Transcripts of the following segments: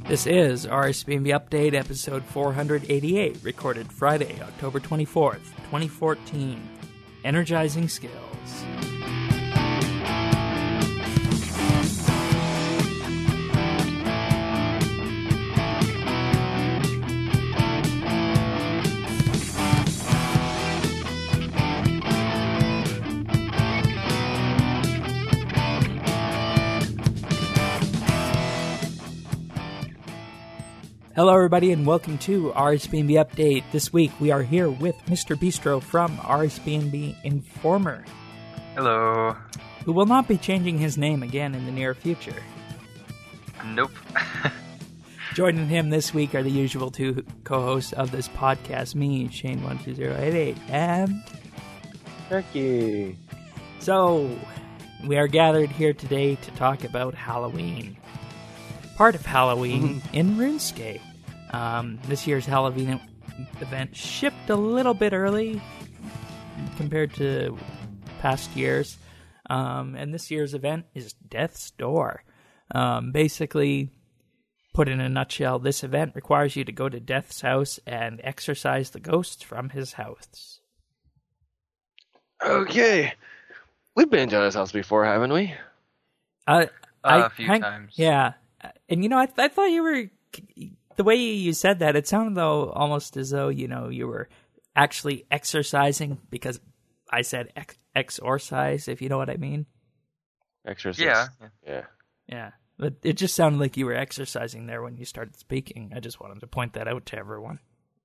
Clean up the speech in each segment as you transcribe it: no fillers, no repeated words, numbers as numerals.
This is RSBNB Update, episode 488, recorded Friday, October 24th, 2014. Energizing Skills. Hello everybody and welcome to RSBNB Update. This week we are here with Mr. Bistro from RSBNB Informer. Hello. Who will not be changing his name again in the near future. Nope. Joining him this week are the usual two co-hosts of this podcast, me, Shane12088, and... Turkey. So, we are gathered here today to talk about Halloween. Part of Halloween in RuneScape. This year's Halloween event shipped a little bit early compared to past years. And this year's event is Death's Door. Basically, put in a nutshell, this event requires you to go to Death's house and exorcise the ghosts from his house. Okay. We've been to John's house before, haven't we? A few times. Yeah. And, I thought you were... The way you said that, it sounded though almost as though, you were actually exercising, because I said exorcise, if you know what I mean. Exercise. Yeah. But it just sounded like you were exercising there when you started speaking. I just wanted to point that out to everyone.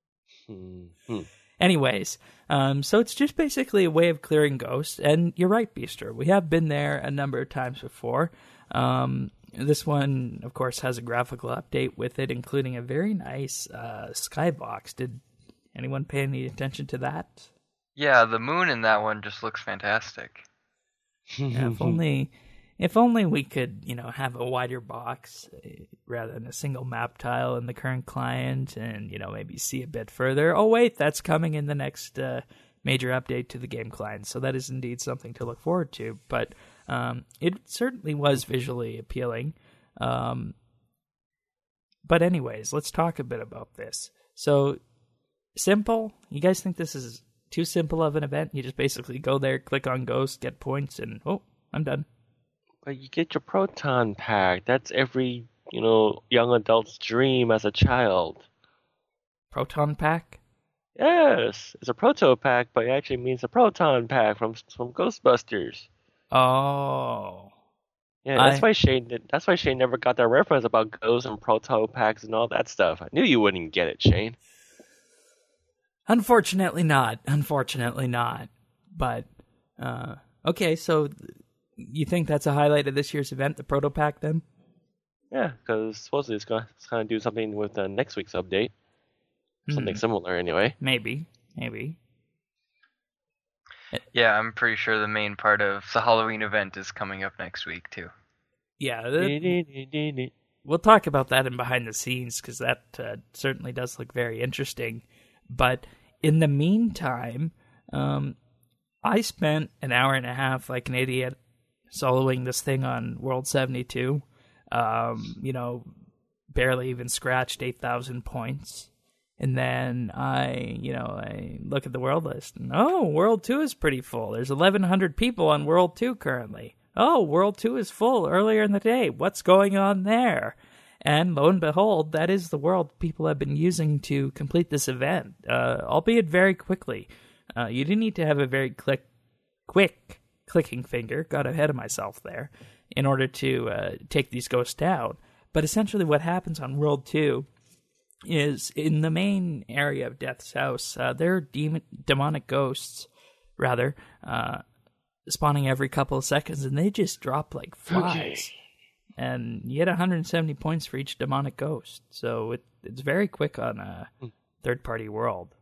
Anyways, so it's just basically a way of clearing ghosts. And you're right, Beaster. We have been there a number of times before. This one, of course, has a graphical update with it, including a very nice skybox. Did anyone pay any attention to that? Yeah, the moon in that one just looks fantastic. Yeah, if only we could, have a wider box rather than a single map tile in the current client, and maybe see a bit further. Oh wait, that's coming in the next major update to the game client, so that is indeed something to look forward to. But it certainly was visually appealing. But anyways, let's talk a bit about this. So, simple? You guys think this is too simple of an event? You just basically go there, click on Ghost, get points, and I'm done. But you get your proton pack. That's every, young adult's dream as a child. Proton pack? Yes, it's a proto pack, but it actually means a proton pack from Ghostbusters. Oh. Yeah, that's why Shane never got that reference about ghosts and proto packs and all that stuff. I knew you wouldn't get it, Shane. Unfortunately not. But okay, so you think that's a highlight of this year's event, the proto pack then? Yeah, because supposedly it's going to do something with next week's update. Something similar, anyway. Maybe. Yeah, I'm pretty sure the main part of the Halloween event is coming up next week, too. Yeah, we'll talk about that in behind the scenes, because that certainly does look very interesting. But in the meantime, I spent an hour and a half like an idiot soloing this thing on World 72. Barely even scratched 8,000 points. And then I look at the world list, and World 2 is pretty full. There's 1,100 people on World 2 currently. World 2 is full earlier in the day. What's going on there? And lo and behold, that is the world people have been using to complete this event, albeit very quickly. You didn't need to have a very quick clicking finger, got ahead of myself there, in order to take these ghosts down. But essentially what happens on World 2 is in the main area of Death's house, there are demonic ghosts, spawning every couple of seconds, and they just drop like flies. Okay. And you get 170 points for each demonic ghost, so it's very quick on a third-party world.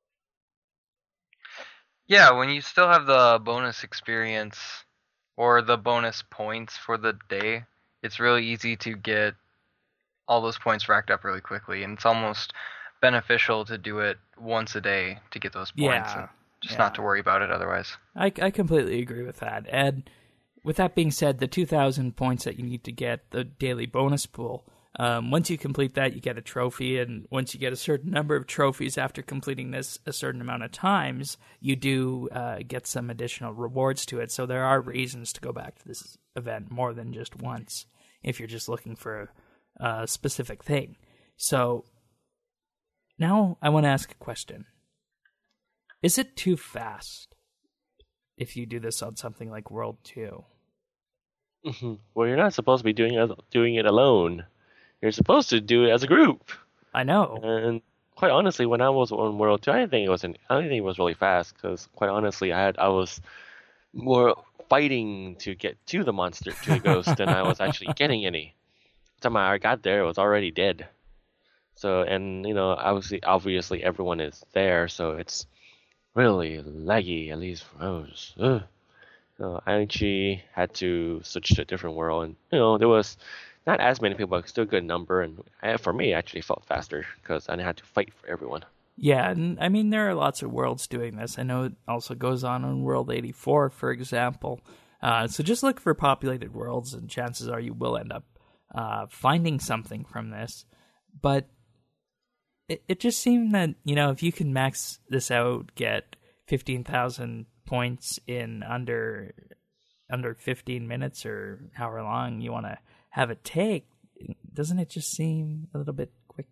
Yeah, when you still have the bonus experience or the bonus points for the day, it's really easy to get all those points racked up really quickly, and it's almost beneficial to do it once a day to get those points, and just not to worry about it otherwise. I completely agree with that. And with that being said, the 2,000 points that you need to get the daily bonus pool, Once you complete that, you get a trophy, and once you get a certain number of trophies after completing this a certain amount of times, you do get some additional rewards to it. So there are reasons to go back to this event more than just once if you're just looking for a specific thing. So now I want to ask a question. Is it too fast if you do this on something like World 2? Mm-hmm. Well, you're not supposed to be doing it alone. You're supposed to do it as a group. I know. And quite honestly, when I was on World 2, I didn't think it was really fast, because quite honestly, I was more fighting to get to the ghost than I was actually getting any. By the time I got there, it was already dead. So, and obviously everyone is there, so it's really laggy, at least for us. So I actually had to switch to a different world, and there was not as many people, but still a good number, and for me, it actually felt faster because I didn't have to fight for everyone. Yeah, and I mean, there are lots of worlds doing this. I know it also goes on World 84, for example. So just look for populated worlds, and chances are you will end up finding something from this. But it just seemed that, if you can max this out, get 15,000 points in under 15 minutes or however long you want to have it take, doesn't it just seem a little bit quick?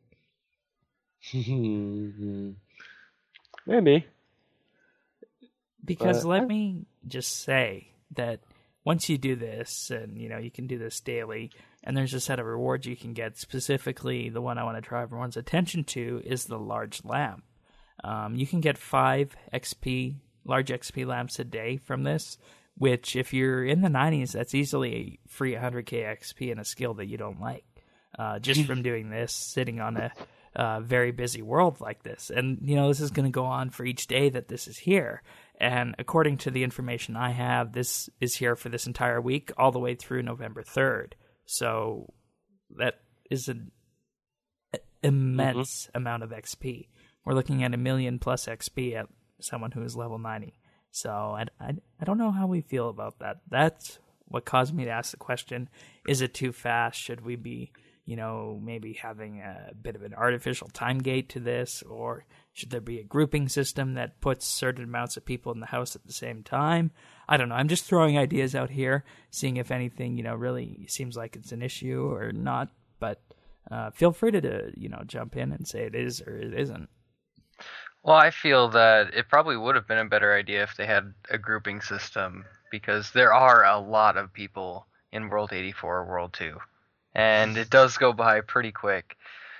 Maybe. Because let me just say that once you do this, and you can do this daily, and there's a set of rewards you can get. Specifically, the one I want to draw everyone's attention to is the large lamp. You can get 5 large XP lamps a day from this, which if you're in the 90s, that's easily a free 100k XP in a skill that you don't like, just from doing this, sitting on a very busy world like this. And, this is going to go on for each day that this is here. And according to the information I have, this is here for this entire week, all the way through November 3rd. So that is an immense amount of XP. We're looking at 1 million plus XP at someone who is level 90. So I don't know how we feel about that. That's what caused me to ask the question, is it too fast? Should we be, maybe having a bit of an artificial time gate to this? Or should there be a grouping system that puts certain amounts of people in the house at the same time? I don't know. I'm just throwing ideas out here, seeing if anything, really seems like it's an issue or not. But feel free to, jump in and say it is or it isn't. Well, I feel that it probably would have been a better idea if they had a grouping system, because there are a lot of people in World 84 or World 2, and it does go by pretty quick.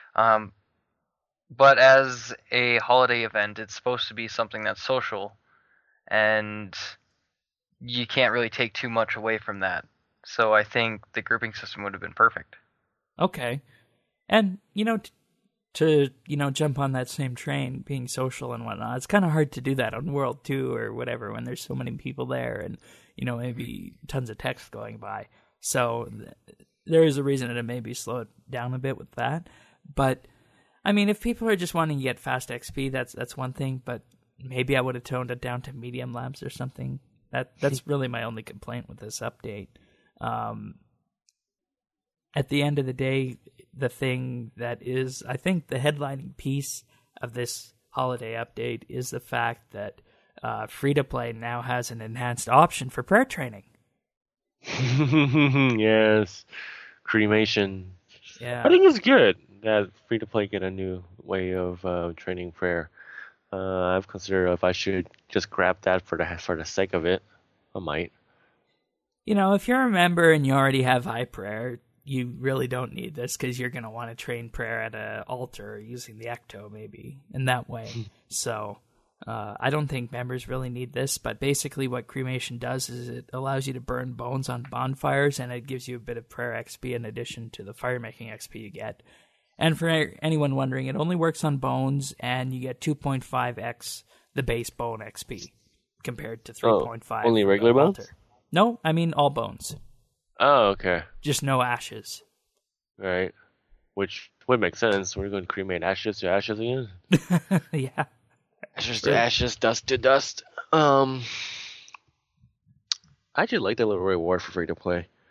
But as a holiday event, it's supposed to be something that's social, and you can't really take too much away from that. So I think the grouping system would have been perfect. Okay. And, to jump on that same train, being social and whatnot, it's kind of hard to do that on World 2 or whatever when there's so many people there and, maybe tons of text going by. So there is a reason to maybe slow it down a bit with that. But, I mean, if people are just wanting to get fast XP, that's one thing, but maybe I would have toned it down to medium lamps or something. That's really my only complaint with this update. At the end of the day, the thing that is, I think, the headlining piece of this holiday update is the fact that free-to-play now has an enhanced option for prayer training. Yes, cremation. Yeah, I think it's good that free-to-play get a new way of training prayer. I've considered if I should just grab that for the sake of it. I might. If you're a member and you already have high prayer, you really don't need this, because you're going to want to train prayer at an altar using the Ecto maybe in that way. So I don't think members really need this, but basically what cremation does is it allows you to burn bones on bonfires, and it gives you a bit of prayer XP in addition to the fire-making XP you get. And for anyone wondering, it only works on bones, and you get 2.5x the base bone XP compared to 3.5. Only regular bones? No, I mean all bones. Oh, okay. Just no ashes. Right. Which would make sense. We're going to cremate ashes to ashes again? Yeah. Ashes to ashes, dust to dust. I actually like that little reward for free to play.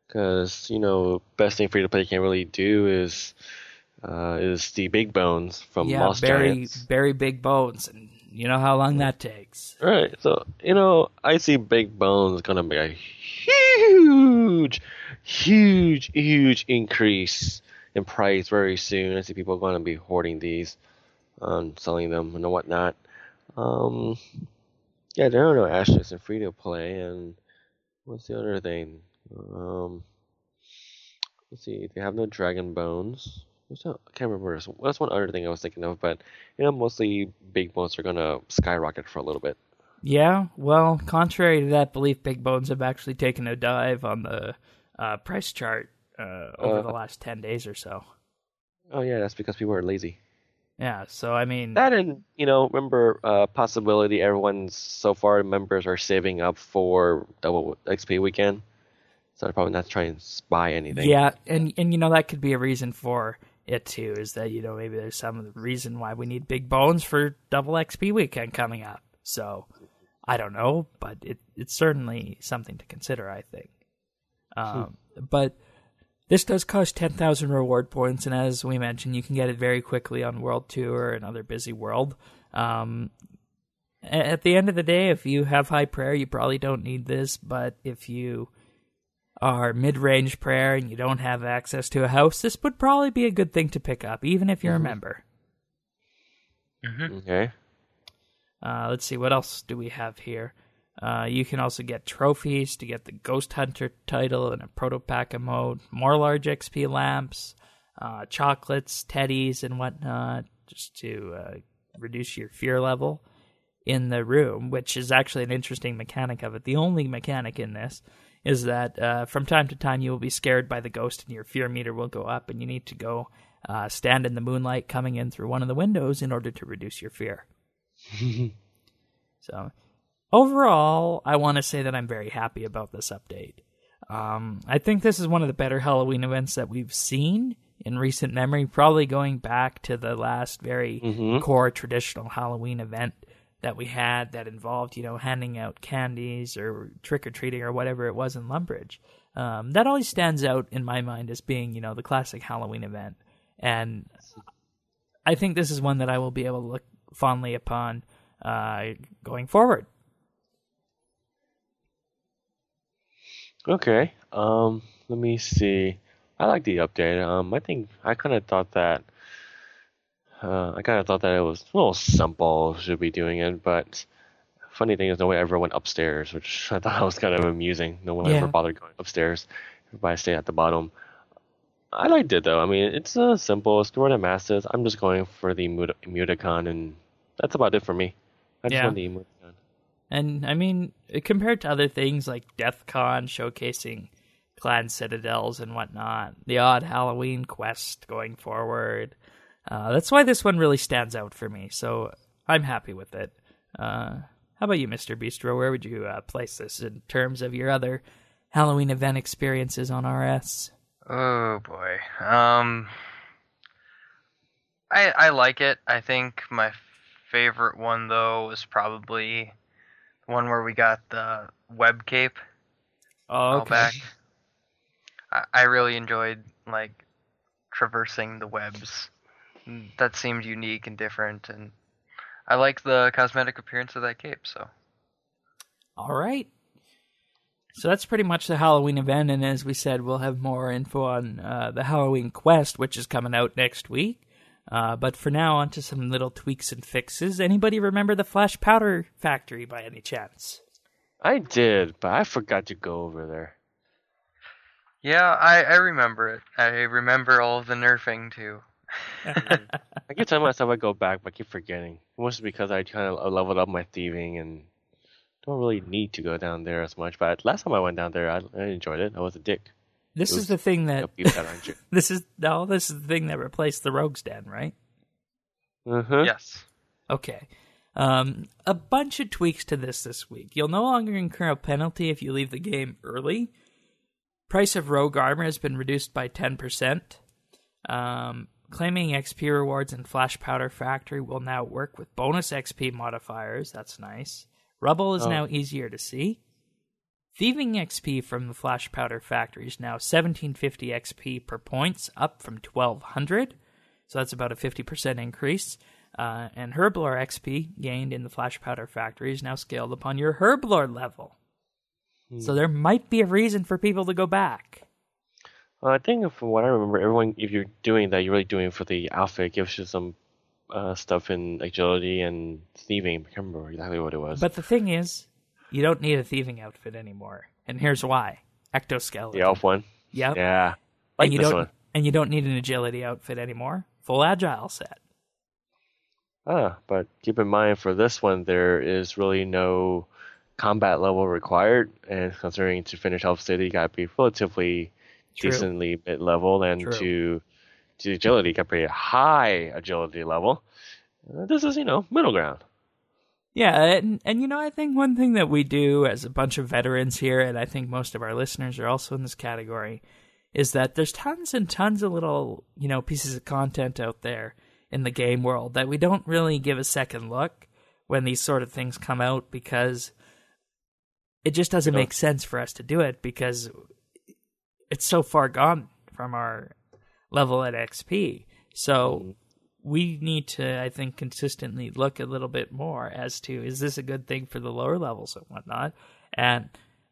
Because best thing free to play can really do is the big bones from Yeah, Moss Giants. very big bones, and you know how long that takes. Right. So I see big bones gonna be a huge, huge increase in price very soon. I see people gonna be hoarding these, selling them and whatnot. Um, yeah, there are no asterisks in free to play, and what's the other thing? Um, let's see, they have no dragon bones. I can't remember. That's one other thing I was thinking of, but mostly big bones are gonna skyrocket for a little bit. Yeah, well, contrary to that belief, big bones have actually taken a dive on the price chart over the last 10 days or so. Oh yeah, that's because people are lazy. Yeah, so I mean, That and remember possibility everyone so far members are saving up for double XP weekend, so they're probably not trying to buy anything. yeah, and that could be a reason for it too, is that maybe there's some reason why we need big bones for double XP weekend coming up. So I don't know, but it's certainly something to consider, I think. But this does cost 10,000 reward points, and as we mentioned, you can get it very quickly on World Tour or another busy world. At the end of the day, if you have high prayer, you probably don't need this, but if you are mid-range prayer and you don't have access to a house, this would probably be a good thing to pick up, even if you're a member. Mm-hmm. Okay. Let's see, what else do we have here? You can also get trophies to get the Ghost Hunter title in a Proto-P.A.K.A. mode, more large XP lamps, chocolates, teddies, and whatnot, just to reduce your fear level in the room, which is actually an interesting mechanic of it. The only mechanic in this is that from time to time you will be scared by the ghost and your fear meter will go up, and you need to go stand in the moonlight coming in through one of the windows in order to reduce your fear. So, overall, I want to say that I'm very happy about this update. I think this is one of the better Halloween events that we've seen in recent memory, probably going back to the last very core traditional Halloween event that we had that involved, handing out candies or trick-or-treating or whatever it was in Lumbridge. That always stands out in my mind as being, the classic Halloween event. And I think this is one that I will be able to look fondly upon going forward. Okay. Let me see. I like the update. I think I kind of thought that it was a little simple should be doing it, but funny thing is no one ever went upstairs, which I thought was kind of amusing. No one ever bothered going upstairs. Everybody stayed at the bottom. I liked it though. I mean, it's simple. It's Sword and Masters. I'm just going for the Muticon, and that's about it for me. I just want the Muticon. And I mean, compared to other things like DeathCon showcasing clan citadels and whatnot, the odd Halloween quest going forward, that's why this one really stands out for me. So I'm happy with it. How about you, Mr. Bistro? Where would you place this in terms of your other Halloween event experiences on RS? Oh boy. I like it. I think my favorite one though was probably the one where we got the web cape. Oh, okay. Back. I really enjoyed traversing the webs. That seemed unique and different, and I like the cosmetic appearance of that cape. So. All right. So that's pretty much the Halloween event, and as we said, we'll have more info on the Halloween quest, which is coming out next week. But for now, on to some little tweaks and fixes. Anybody remember the Flash Powder Factory by any chance? I did, but I forgot to go over there. Yeah, I remember it. I remember all of the nerfing, too. I keep telling myself I go back, but I keep forgetting. Mostly because I kind of leveled up my thieving and don't really need to go down there as much. But last time I went down there, I enjoyed it. I was a dick. This is the thing that this is the thing that replaced the Rogue's Den, right? Yes. Okay. A bunch of tweaks to this week. You'll no longer incur a penalty if you leave the game early. Price of rogue armor has been reduced by 10%. Claiming XP rewards in Flash Powder Factory will now work with bonus XP modifiers. That's nice. Rubble is now easier to see. Thieving XP from the Flash Powder Factory is now 1750 XP per points, up from 1200. So that's about a 50% increase. And Herblore XP gained in the Flash Powder Factory is now scaled upon your Herblore level. So there might be a reason for people to go back. I think from what I remember, everyone, if you're doing that, you're really doing it for the outfit. It gives you some stuff in agility and thieving. I can't remember exactly what it was. But the thing is, you don't need a thieving outfit anymore. And here's why. Ectoskeleton. The elf one? Yep. Yeah. Like this one. And you don't need an agility outfit anymore. Full agile set. But keep in mind for this one, there is really no combat level required. And considering to finish Elf City, you got to be relatively decently mid-level. And to agility, you got to be a high agility level. This is, middle ground. Yeah, and I think one thing that we do as a bunch of veterans here, and I think most of our listeners are also in this category, is that there's tons and tons of little, pieces of content out there in the game world that we don't really give a second look when these sort of things come out, because it just doesn't make sense for us to do it, because it's so far gone from our level at XP. So we need to, I think, consistently look a little bit more as to, is this a good thing for the lower levels and whatnot? And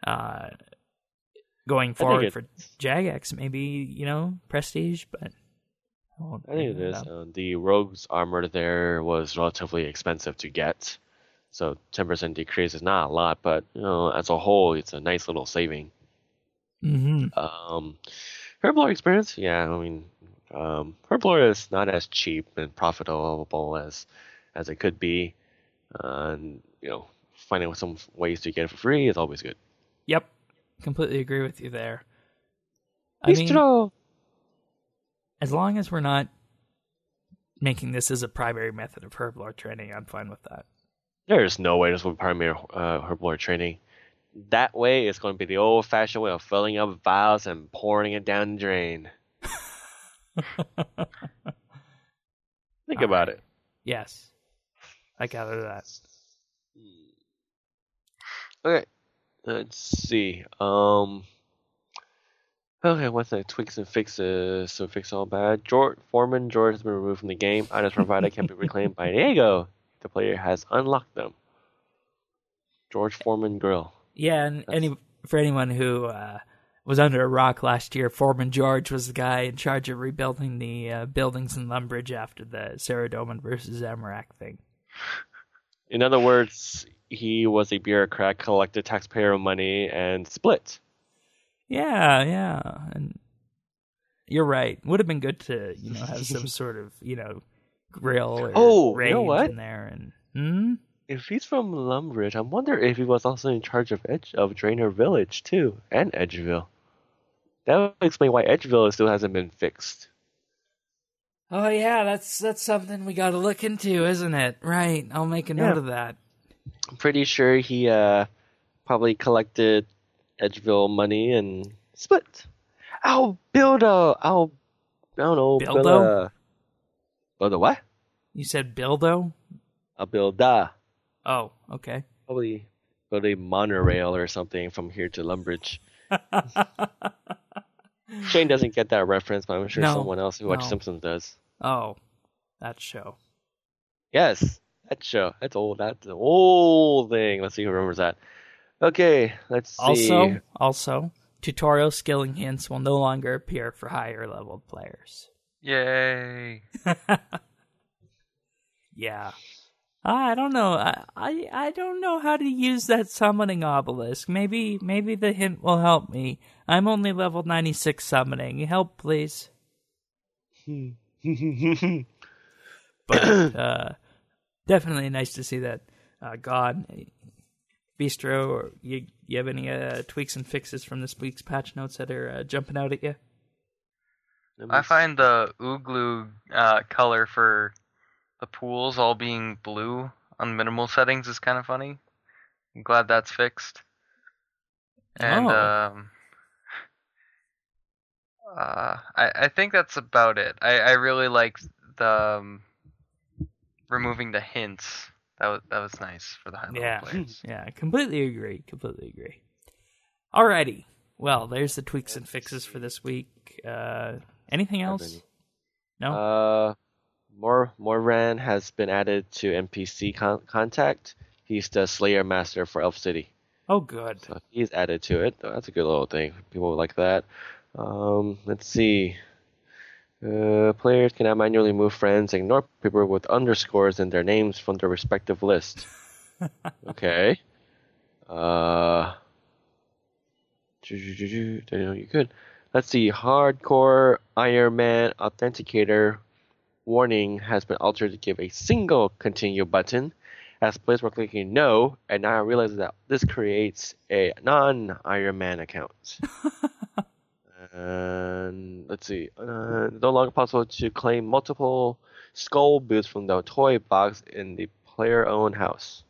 going forward for Jagex, maybe, Prestige, but I think it is. The Rogue's armor there was relatively expensive to get. So 10% decrease is not a lot, but, as a whole, it's a nice little saving. Mm-hmm. Herblore experience, Herblore is not as cheap and profitable as it could be. And, finding some ways to get it for free is always good. Yep. Completely agree with you there. Bistro! As long as we're not making this as a primary method of Herblore training, I'm fine with that. There's no way this will be primary Herblore training. That way, it's going to be the old-fashioned way of filling up vials and pouring it down the drain. Think about it. Yes. I gather that. Okay. Let's see. Okay, what's the tweaks and fixes? So fix all bad. Foreman George has been removed from the game. Items provided can be reclaimed by Diego. The player has unlocked them. George Foreman Grill. Yeah, and for anyone who was under a rock last year, Foreman George was the guy in charge of rebuilding the buildings in Lumbridge after the Saradomin versus Zamorak thing. In other words, he was a bureaucrat, collected taxpayer money, and split. Yeah, and you're right. Would have been good to, have some sort of, grill or range in there. And if he's from Lumbridge, I wonder if he was also in charge of Draenor Village too, and Edgeville. That would explain why Edgeville still hasn't been fixed. Oh yeah, that's something we got to look into, isn't it? Right. I'll make a note of that. I'm pretty sure he probably collected Edgeville money and split. I don't know. Bildo? Build a what? You said Bildo? A builda. Oh, okay. Probably build a monorail or something from here to Lumbridge. Shane doesn't get that reference, but I'm sure someone else who watches Simpsons does. Oh, that show. Yes, that show. That's old. That's an old thing. Let's see who remembers that. Okay, let's see. Also, tutorial skilling hints will no longer appear for higher leveled players. Yay! Yeah. I don't know. I don't know how to use that summoning obelisk. Maybe the hint will help me. I'm only level 96 summoning. Help, please. But definitely nice to see that gone. Bistro, or you have any tweaks and fixes from this week's patch notes that are jumping out at you? I find the Ooglu color for the pools all being blue on minimal settings is kind of funny. I'm glad that's fixed. And I think that's about it. I really like the removing the hints. That was nice for the high level players. Yeah, completely agree. Alrighty. Well, there's the tweaks and fixes for this week. Anything else? No? Morran has been added to NPC contact. He's the Slayer Master for Elf City. Oh, good. So he's added to it. That's a good little thing. People like that. Let's see. Players can now manually move friends and ignore people with underscores in their names from their respective list. Okay. You could. Let's see. Hardcore Iron Man Authenticator warning has been altered to give a single continue button as players were clicking no, and now I realize that this creates a non-Iron Man account. And let's see. No longer possible to claim multiple skull boots from the toy box in the player-owned house.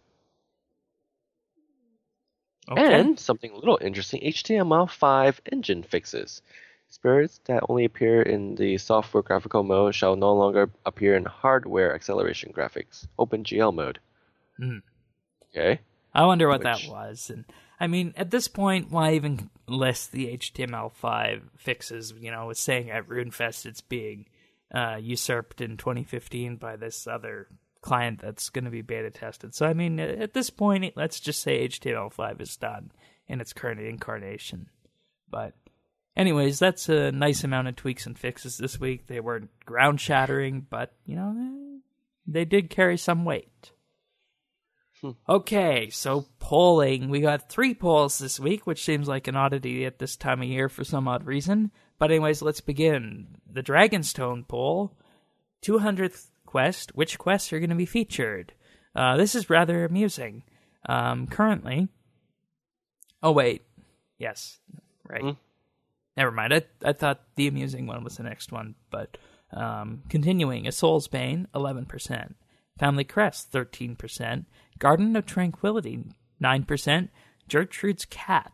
Okay. And something a little interesting, HTML5 engine fixes. Spirits that only appear in the software graphical mode shall no longer appear in hardware acceleration graphics, OpenGL mode. Okay. I wonder what that was. And I mean, at this point, why even list the HTML5 fixes? You know, it's saying at RuneFest it's being usurped in 2015 by this other client that's going to be beta tested. So, I mean, at this point, let's just say HTML5 is done in its current incarnation. But anyways, that's a nice amount of tweaks and fixes this week. They weren't ground-shattering, but, you know, they did carry some weight. Okay, so polling. We got 3 polls this week, which seems like an oddity at this time of year for some odd reason. But anyways, let's begin. The Dragonstone poll, 200th quest. Which quests are going to be featured? This is rather amusing. Currently... Oh, wait. Yes. Right. Never mind. I thought the amusing one was the next one. But continuing, A Soul's Bane, 11%. Family Crest, 13%. Garden of Tranquility, 9%. Gertrude's Cat,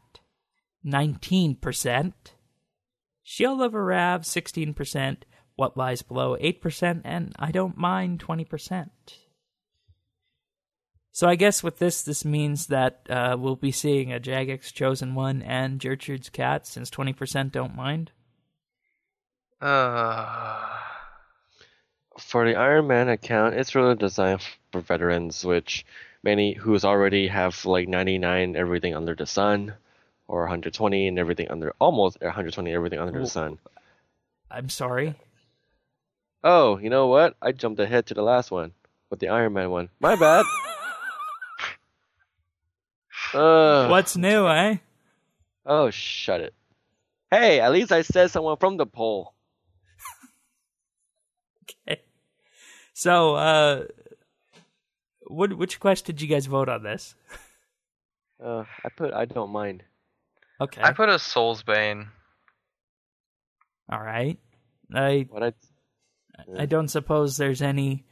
19%. Shield of Arav, 16%. What Lies Below, 8%. And I Don't Mind, 20%. So I guess with this means that we'll be seeing a Jagex Chosen One and Gertrude's Cat, since 20% don't mind. For the Iron Man account, it's really designed for veterans, which many who's already have like 99 everything under the sun, or 120 and everything under almost 120 everything under the sun. I'm sorry. Oh, you know what? I jumped ahead to the last one with the Iron Man one. My bad. What's new, eh? Oh, shut it. Hey, at least I said someone from the poll. Okay. So, which quest did you guys vote on this? I don't mind. Okay. I put a Soul's Bane. All right. I don't suppose there's any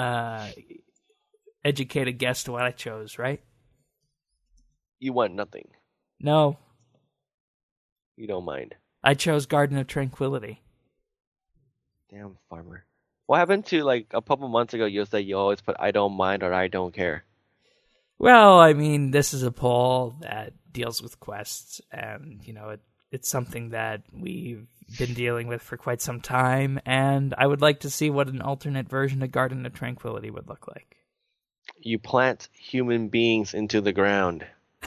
educated guess to what I chose, right? You want nothing. No. You don't mind. I chose Garden of Tranquility. Damn farmer. What happened to, like, a couple months ago, you said you always put I don't mind or I don't care? Well, I mean, this is a poll that deals with quests, and, you know, it's something that we've been dealing with for quite some time, and I would like to see what an alternate version of Garden of Tranquility would look like. You plant human beings into the ground.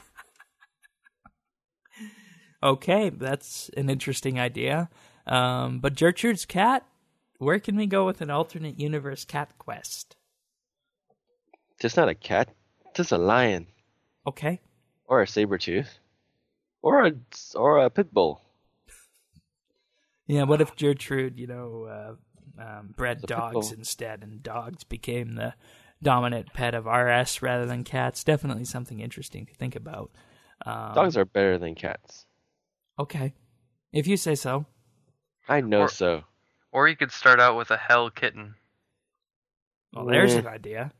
Okay, that's an interesting idea. But Gertrude's Cat, where can we go with an alternate universe cat quest? Just not a cat, just a lion. Okay. Or a saber-tooth. Or a pit bull. Yeah, what if Gertrude, bred The dogs pit bull. instead, and dogs became the dominant pet of RS rather than cats? Definitely something interesting to think about. Dogs are better than cats. Okay. If you say so. I know so. Or you could start out with a Hell Kitten. Well, there's an idea.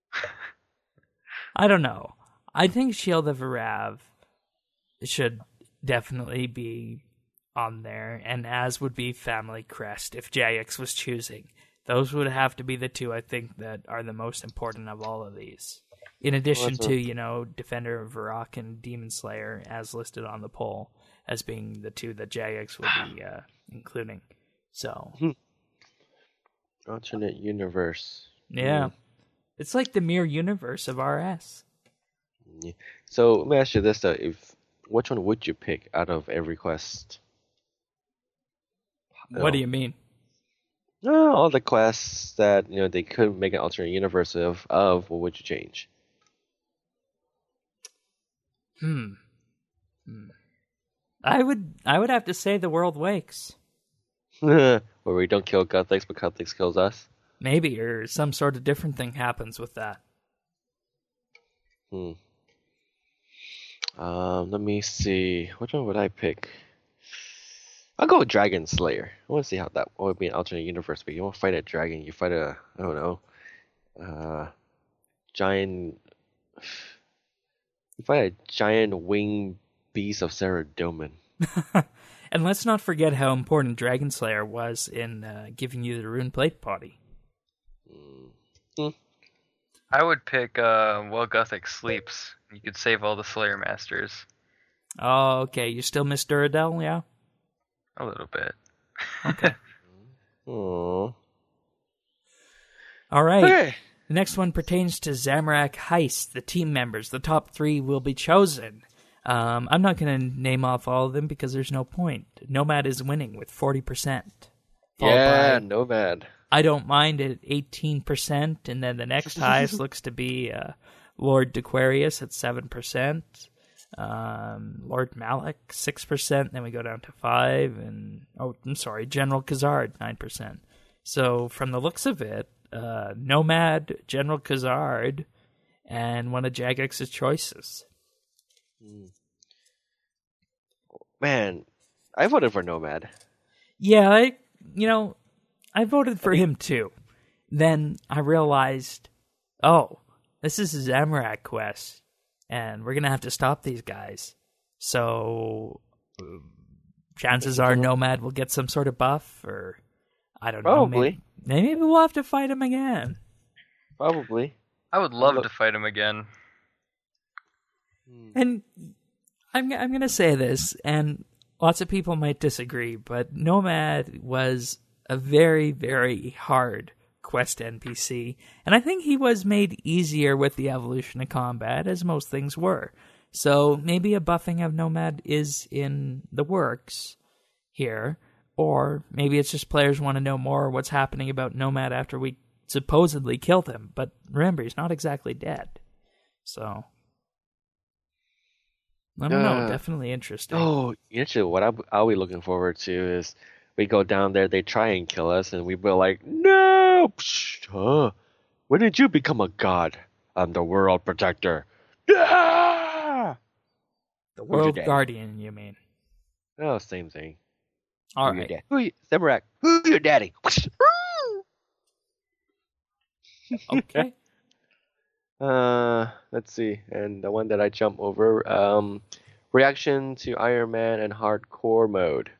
I don't know. I think Shield of Arav should definitely be on there, and as would be Family Crest if Jagex was choosing. Those would have to be the two I think that are the most important of all of these. In addition that's to, you know, Defender of Varrock and Demon Slayer as listed on the poll as being the two that Jagex will be including. So, Alternate universe. yeah. It's like the mirror universe of RS. Yeah. So let me ask you this though: which one would you pick out of every quest? What do you mean? All the quests that they could make an alternate universe of. What would you change? I would have to say the world wakes. Where we don't kill Guthix, but Guthix kills us. Maybe, or some sort of different thing happens with that. Let me see. Which one would I pick? I'll go with Dragon Slayer. I want to see how that would be an alternate universe. But you won't fight a dragon. You fight I don't know, giant. You fight a giant winged beast of Saradomin. And let's not forget how important Dragon Slayer was in giving you the Rune Plate Potty. I would pick While Guthix Sleeps. You could save all the Slayer Masters. Oh, okay. You still miss Duradel, yeah? A little bit. Okay. Aww. All right. Okay. The next one pertains to Zamorak Heist. The team members, the top 3 will be chosen. I'm not going to name off all of them because there's no point. Nomad is winning with 40%. Yeah, Nomad. I don't mind at 18%, and then the next highest looks to be Lord Dequarius at 7%, Lord Malik 6%, then we go down to 5%, and General Khazard 9%. So from the looks of it, Nomad, General Khazard, and one of Jagex's choices. Man, I voted for Nomad. Yeah, I voted for him too. Then I realized, this is a Zamorak quest, and we're going to have to stop these guys. So chances are Nomad will get some sort of buff, or I don't know. Probably. Maybe we'll have to fight him again. Probably. I would love to fight him again. And I'm going to say this, and lots of people might disagree, but Nomad was a very, very hard quest NPC, and I think he was made easier with the evolution of combat, as most things were. So maybe a buffing of Nomad is in the works here, or maybe it's just players want to know more what's happening about Nomad after we supposedly killed him, but remember, he's not exactly dead. So I don't know, definitely interesting. Oh, actually, what I'll be looking forward to is we go down there, they try and kill us, and we be like, no! When did you become a god? I'm the world protector. The world guardian, you mean? Oh, same thing. All right. Zamorak, who's your daddy? Okay. Let's see. And the one that I jump over, reaction to Iron Man and hardcore mode.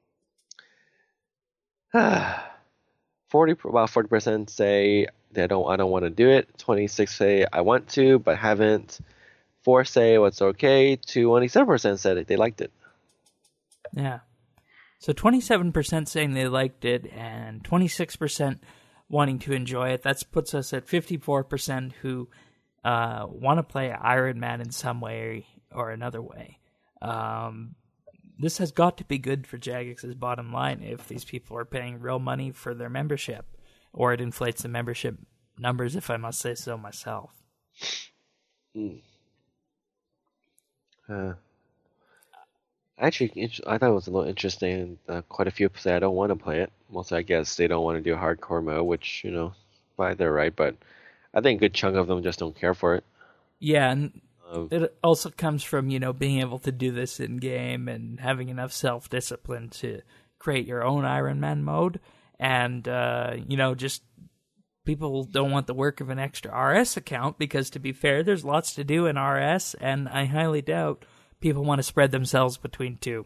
40% say I don't want to do it. 26 say I want to but haven't. 4 say what's okay. 27% said it. They liked it. Yeah. So 27% saying they liked it and 26% wanting to enjoy it. That puts us at 54% who want to play Iron Man in some way or another way. This has got to be good for Jagex's bottom line if these people are paying real money for their membership, or it inflates the membership numbers, if I must say so myself. Actually, I thought it was a little interesting. Quite a few say I don't want to play it. Mostly, I guess they don't want to do hardcore mode, which, by their right. But I think a good chunk of them just don't care for it. Yeah, and it also comes from, being able to do this in-game and having enough self-discipline to create your own Iron Man mode. And, just people don't want the work of an extra RS account because, to be fair, there's lots to do in RS, and I highly doubt people want to spread themselves between two.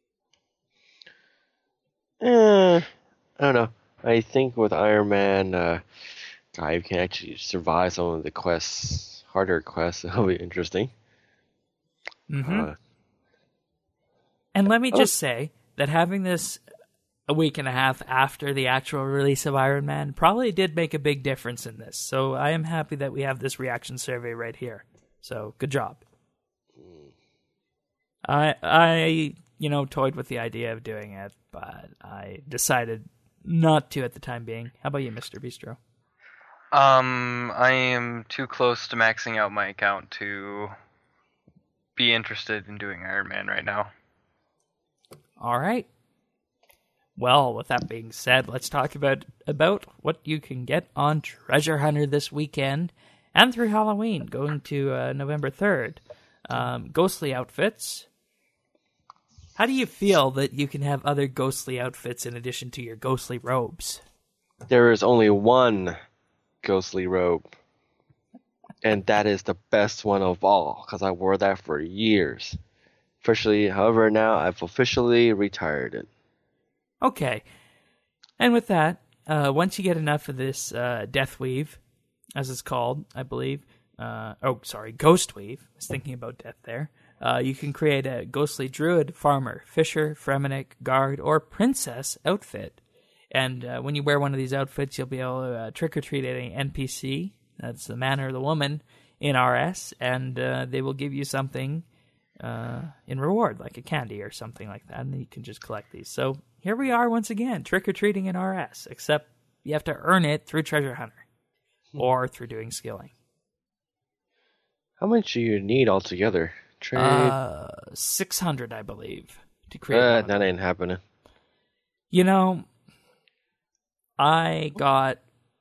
I don't know. I think with Iron Man, you can actually survive some of the quests harder quests. It'll be interesting. Mm-hmm. And let me just say that having this a week and a half after the actual release of Iron Man probably did make a big difference in this. So I am happy that we have this reaction survey right here. So good job. I toyed with the idea of doing it, but I decided not to at the time being. How about you, Mr. Bistro? I am too close to maxing out my account to be interested in doing Iron Man right now. All right. Well, with that being said, let's talk about what you can get on Treasure Hunter this weekend and through Halloween, going to November 3rd. Ghostly outfits. How do you feel that you can have other ghostly outfits in addition to your ghostly robes? There is only one ghostly robe, and that is the best one of all, because I wore that for years. However, now I've officially retired it. Okay. And with that, once you get enough of this Death Weave, as it's called, I believe. Ghost Weave. I was thinking about death there. You can create a ghostly druid, farmer, fisher, Fremennik, guard, or princess outfit. And when you wear one of these outfits, you'll be able to trick-or-treat any NPC, that's the man or the woman, in RS, and they will give you something in reward, like a candy or something like that, and you can just collect these. So here we are once again, trick-or-treating in RS, except you have to earn it through Treasure Hunter or through doing skilling. How much do you need altogether? 600, I believe, to create that ain't happening. I got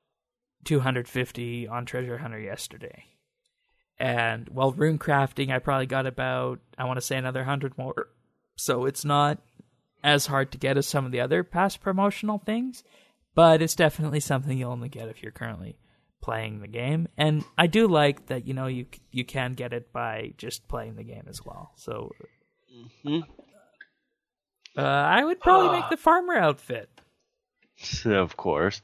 250 on Treasure Hunter yesterday. And while rune crafting, I probably got about, I want to say, another 100 more. So it's not as hard to get as some of the other past promotional things, but it's definitely something you'll only get if you're currently playing the game. And I do like that, you can get it by just playing the game as well. So I would probably make the farmer outfit. Of course.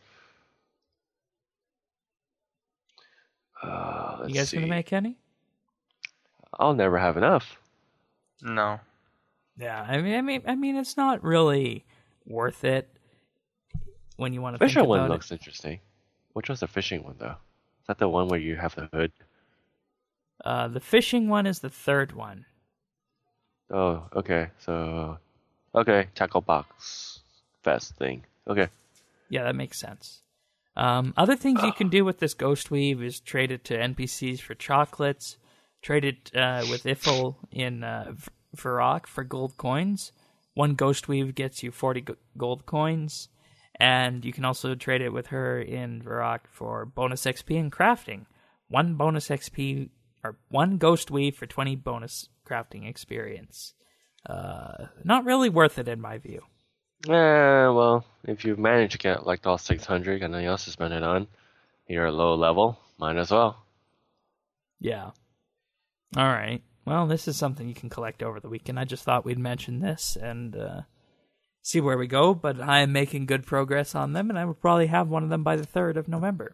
You guys gonna make any? I'll never have enough. No. Yeah, I mean, it's not really worth it when you want to. Fishing think about one looks interesting. Which one's the fishing one though? Is that the one where you have the hood? The fishing one is the third one. Oh, okay. So, tackle box fest thing. Okay. Yeah, that makes sense. Other things you can do with this Ghost Weave is trade it to NPCs for chocolates, trade it with Ifil in Varrock for gold coins. One Ghost Weave gets you 40 gold coins, and you can also trade it with her in Varrock for bonus XP and crafting. One bonus XP, or one Ghost Weave for 20 bonus crafting experience. Not really worth it in my view. Well, if you manage to get like all 600 and nothing else to spend it on, you're at low level, might as well. Yeah. All right. Well, this is something you can collect over the weekend. I just thought we'd mention this and see where we go, but I am making good progress on them, and I will probably have one of them by the 3rd of November.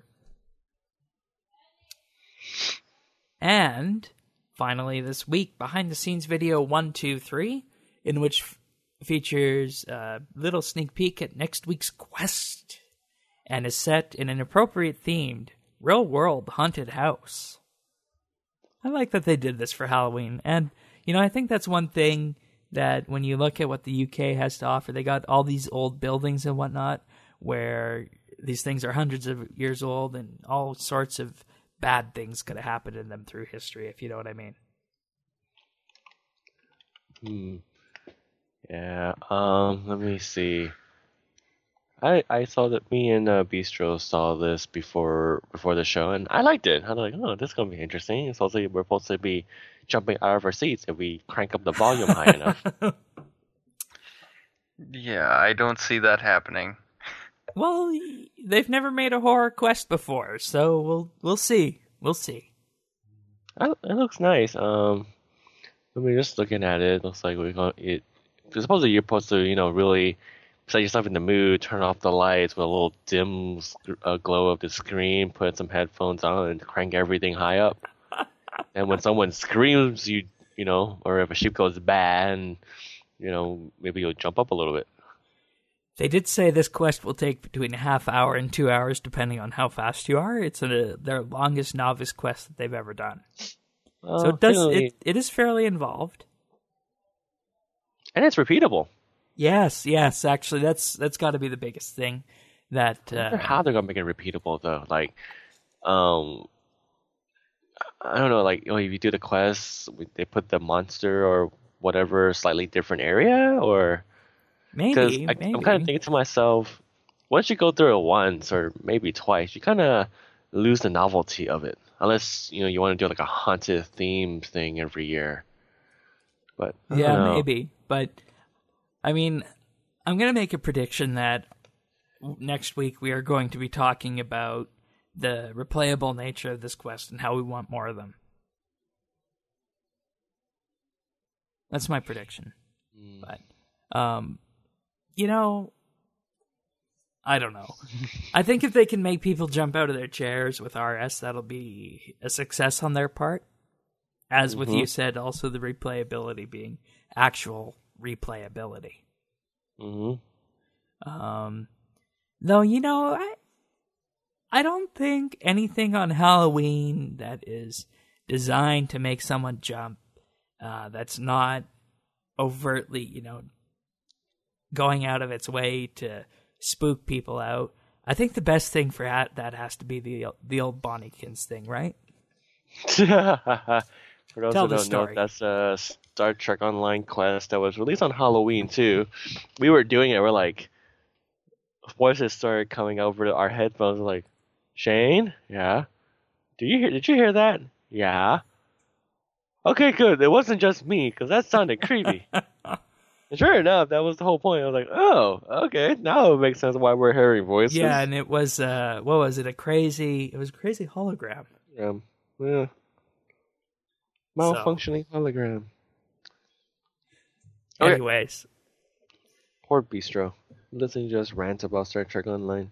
And finally this week, behind the scenes video 123, in which features a little sneak peek at next week's quest and is set in an appropriate themed real-world haunted house. I like that they did this for Halloween, and I think that's one thing that when you look at what the UK has to offer, they got all these old buildings and whatnot where these things are hundreds of years old and all sorts of bad things could have happened in them through history, if you know what I mean. Yeah, let me see. I saw that me and Bistro saw this before the show, and I liked it. I was like, oh, this is going to be interesting. It's also, we're supposed to be jumping out of our seats if we crank up the volume high enough. Yeah, I don't see that happening. Well, they've never made a horror quest before, so we'll see. We'll see. It looks nice. I mean, just looking at it, looks like we're going it. Supposedly you're supposed to, really set yourself in the mood, turn off the lights with a little dim glow of the screen, put some headphones on, and crank everything high up. And when someone screams, you know, or if a sheep goes bad, you know, maybe you'll jump up a little bit. They did say this quest will take between a half hour and 2 hours, depending on how fast you are. It's their longest novice quest that they've ever done. So it does. It is fairly involved, and it's repeatable. Yes. Actually, that's got to be the biggest thing. That I wonder how they're gonna make it repeatable though. Like, I don't know. Like, if you do the quest, they put the monster or whatever slightly different area, or maybe. I'm kind of thinking to myself, once you go through it once or maybe twice, you kind of lose the novelty of it. Unless you want to do like a haunted theme thing every year. But yeah, maybe. But I mean, I'm gonna make a prediction that next week we are going to be talking about the replayable nature of this quest and how we want more of them. That's my prediction. But, I don't know. I think if they can make people jump out of their chairs with RS, that'll be a success on their part. As with you said, also the replayability being actual replayability. Though, I don't think anything on Halloween that is designed to make someone jump, that's not overtly, going out of its way to spook people out. I think the best thing for that has to be the old Bonniekins thing, right? For those Tell who the don't know, story. that's a Star Trek Online quest that was released on Halloween too. We were doing it. We're like, voices started coming over to our headphones. We're like, Shane, yeah. Did you hear that? Yeah. Okay, good. It wasn't just me, because that sounded creepy. And sure enough, that was the whole point. I was like, oh, okay. Now it makes sense why we're hearing voices. Yeah, and it was, what was it? It was a crazy hologram. Yeah. Malfunctioning hologram. Okay. Anyways. Poor Bistro. Listening to just rant about Star Trek Online.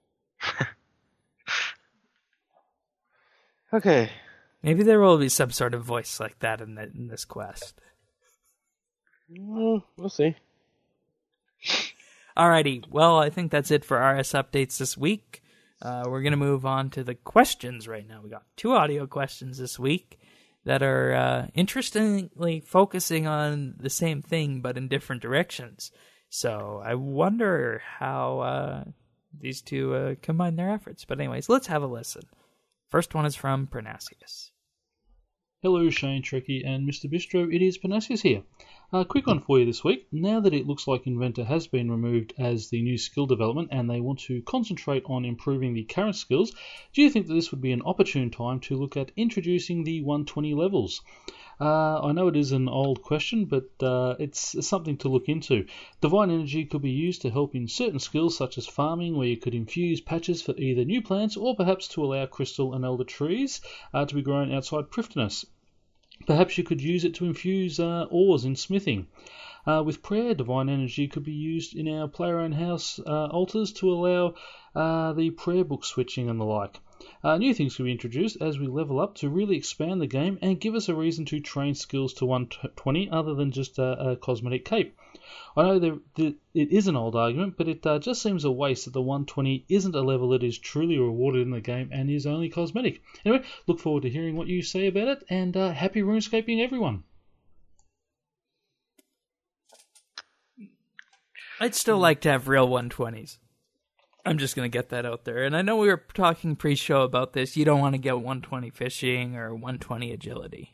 Okay. Maybe there will be some sort of voice like that in this quest. We'll see. Alrighty, well, I think that's it for RS updates this week. We're going to move on to the questions right now. We got 2 audio questions this week that are interestingly focusing on the same thing but in different directions. So I wonder how these two combine their efforts. But anyways, let's have a listen. First one is from Pernasius. Hello, Shane, Trekkie, and Mr. Bistro. It is Pernasius here. Quick one for you this week. Now that it looks like Inventor has been removed as the new skill development and they want to concentrate on improving the current skills, do you think that this would be an opportune time to look at introducing the 120 levels? I know it is an old question, but it's something to look into. Divine Energy could be used to help in certain skills such as farming, where you could infuse patches for either new plants or perhaps to allow crystal and elder trees to be grown outside Prifddinas. Perhaps you could use it to infuse ores in smithing. With prayer, Divine Energy could be used in our player-owned house altars to allow the prayer book switching and the like. New things could be introduced as we level up to really expand the game and give us a reason to train skills to 120 other than just a cosmetic cape. I know that it is an old argument, but it just seems a waste that the 120 isn't a level that is truly rewarded in the game and is only cosmetic. Anyway, look forward to hearing what you say about it, and happy RuneScaping, everyone! I'd still like to have real 120s. I'm just going to get that out there. And I know we were talking pre-show about this. You don't want to get 120 fishing or 120 agility.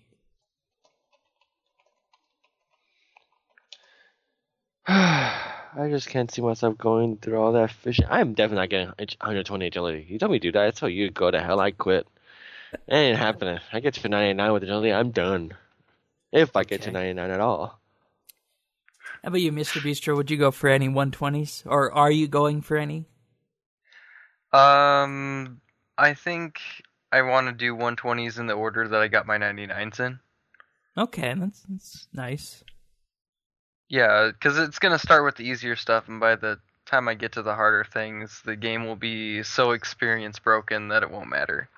I just can't see myself going through all that fishing. I'm definitely not getting 120 agility. You told me to do that. I told you go to hell. I quit. It ain't happening. I get to 99 with agility. I'm done. If I get to 99 at all. How about you, Mr. Bistro? Would you go for any 120s? Or are you going for any? I think I want to do 120s in the order that I got my 99s in. Okay, that's nice. Yeah, because it's going to start with the easier stuff, and by the time I get to the harder things, the game will be so experience broken that it won't matter.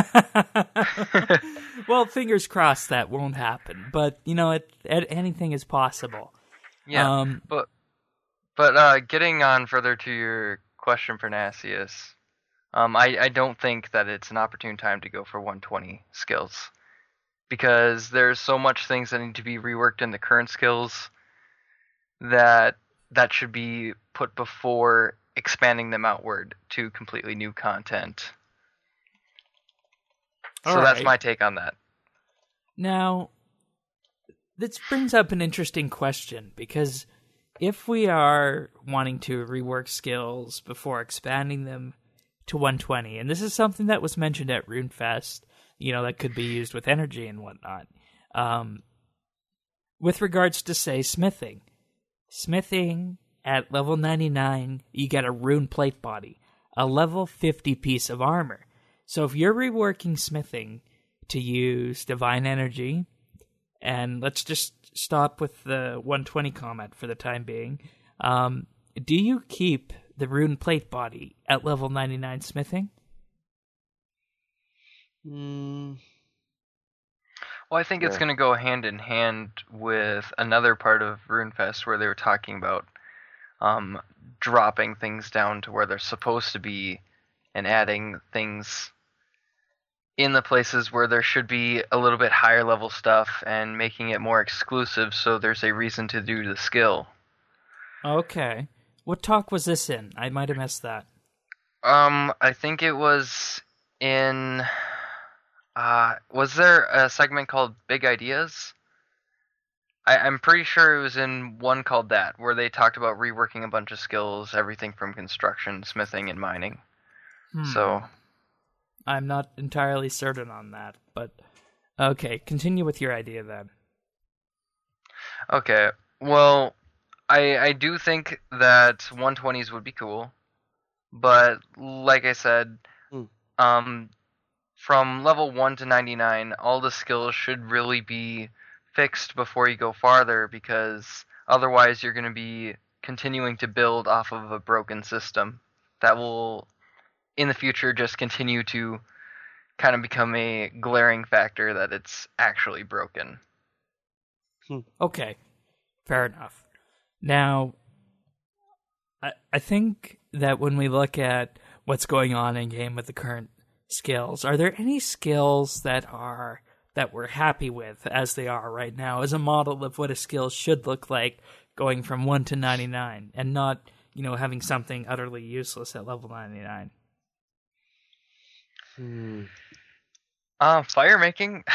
Well, fingers crossed that won't happen. But anything is possible. Yeah, but getting on further to your question, Pernasius, I don't think that it's an opportune time to go for 120 skills, because there's so much things that need to be reworked in the current skills that should be put before expanding them outward to completely new content. So that's my take on that. Now, this brings up an interesting question, because if we are wanting to rework skills before expanding them to 120, and this is something that was mentioned at RuneFest, that could be used with energy and whatnot, with regards to, say, smithing. Smithing at level 99, you get a rune plate body, a level 50 piece of armor. So if you're reworking smithing to use divine energy, and let's just stop with the 120 comment for the time being, do you keep the rune plate body at level 99 smithing? Well, I think it's going to go hand in hand with another part of RuneFest where they were talking about dropping things down to where they're supposed to be and adding things in the places where there should be a little bit higher level stuff and making it more exclusive so there's a reason to do the skill. Okay. What talk was this in? I might have missed that. I think it was in... was there a segment called Big Ideas? I'm pretty sure it was in one called that, where they talked about reworking a bunch of skills, everything from construction, smithing, and mining. So... I'm not entirely certain on that, but okay, continue with your idea then. Okay, well, I do think that 120s would be cool, but like I said, from level 1 to 99, all the skills should really be fixed before you go farther, because otherwise you're going to be continuing to build off of a broken system that will, in the future, just continue to kind of become a glaring factor that it's actually broken. Okay, fair enough. Now, I think that when we look at what's going on in game with the current skills, are there any skills that we're happy with as they are right now, as a model of what a skill should look like going from 1 to 99, and not, having something utterly useless at level 99? Fire making.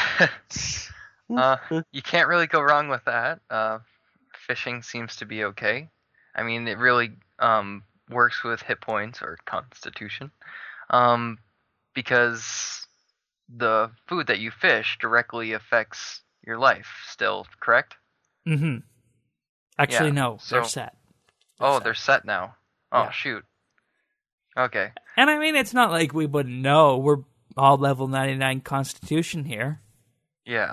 You can't really go wrong with that. Fishing seems to be okay. I mean, it really works with hit points or constitution, because the food that you fish directly affects your life still, correct? Mm-hmm. Actually, Yeah, no, so- they're set. They're set now. Oh, Yeah. shoot. Okay. And I mean, it's not like we wouldn't know. We're all level 99 constitution here. Yeah.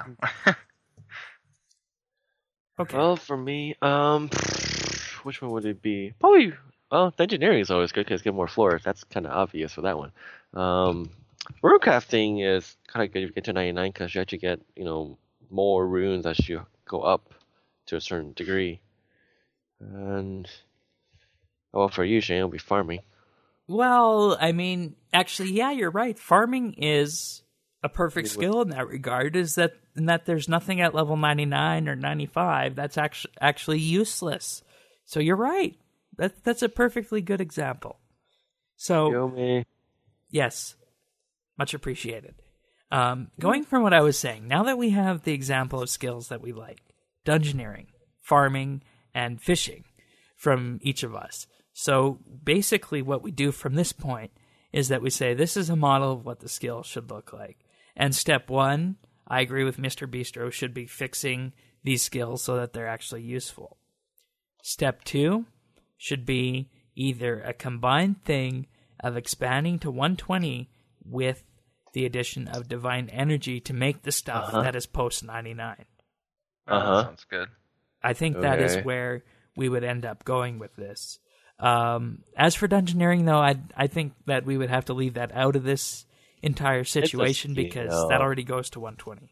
Okay. Well, for me, which one would it be? Probably, the engineering is always good because you get more floors. That's kind of obvious for that one. Runecrafting is kind of good if you get to 99 because you actually get, more runes as you go up to a certain degree. And, well, for you, Shane, it'll be farming. Well, I mean, actually, yeah, you're right. Farming is a perfect skill in that regard. In that there's nothing at level 99 or 95 that's actually useless. So you're right. That's a perfectly good example. So Yo, me. yes, much appreciated. Going from what I was saying, now that we have the example of skills that we like, dungeoneering, farming, and fishing from each of us. So basically what we do from this point is that we say this is a model of what the skill should look like. And step 1, I agree with Mr. Bistro, should be fixing these skills so that they're actually useful. Step 2 should be either a combined thing of expanding to 120 with the addition of divine energy to make the stuff that is post 99. That sounds good. I think that is Okay. where we would end up going with this. As for dungeoneering, though, I think that we would have to leave that out of this entire situation because that already goes to 120.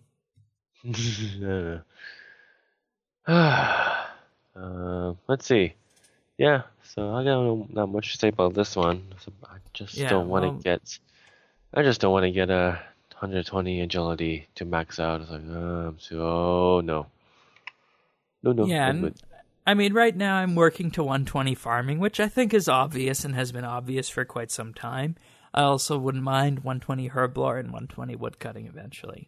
Let's see. Yeah, so I got not much to say about this one. So I just don't want to get. I just don't want to get a 120 agility to max out. It's like, no. Yeah, and, I mean, right now I'm working to 120 farming, which I think is obvious and has been obvious for quite some time. I also wouldn't mind 120 herblore and 120 woodcutting eventually.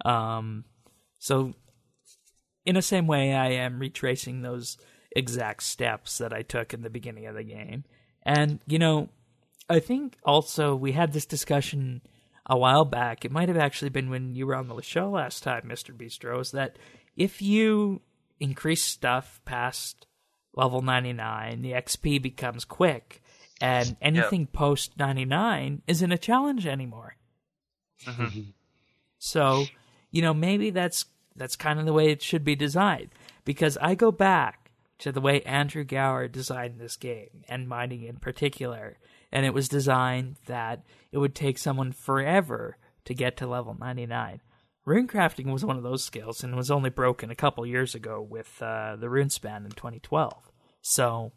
So, in the same way, I am retracing those exact steps that I took in the beginning of the game. And, I think also we had this discussion a while back. It might have actually been when you were on the show last time, Mr. Bistro, is that if you increase stuff past level 99, the XP becomes quick, and anything post 99 isn't a challenge anymore. Mm-hmm. So, maybe that's kind of the way it should be designed, because I go back to the way Andrew Gower designed this game, and mining in particular, and it was designed that it would take someone forever to get to level 99. Runecrafting was one of those skills, and was only broken a couple years ago with the Runespan in 2012. So,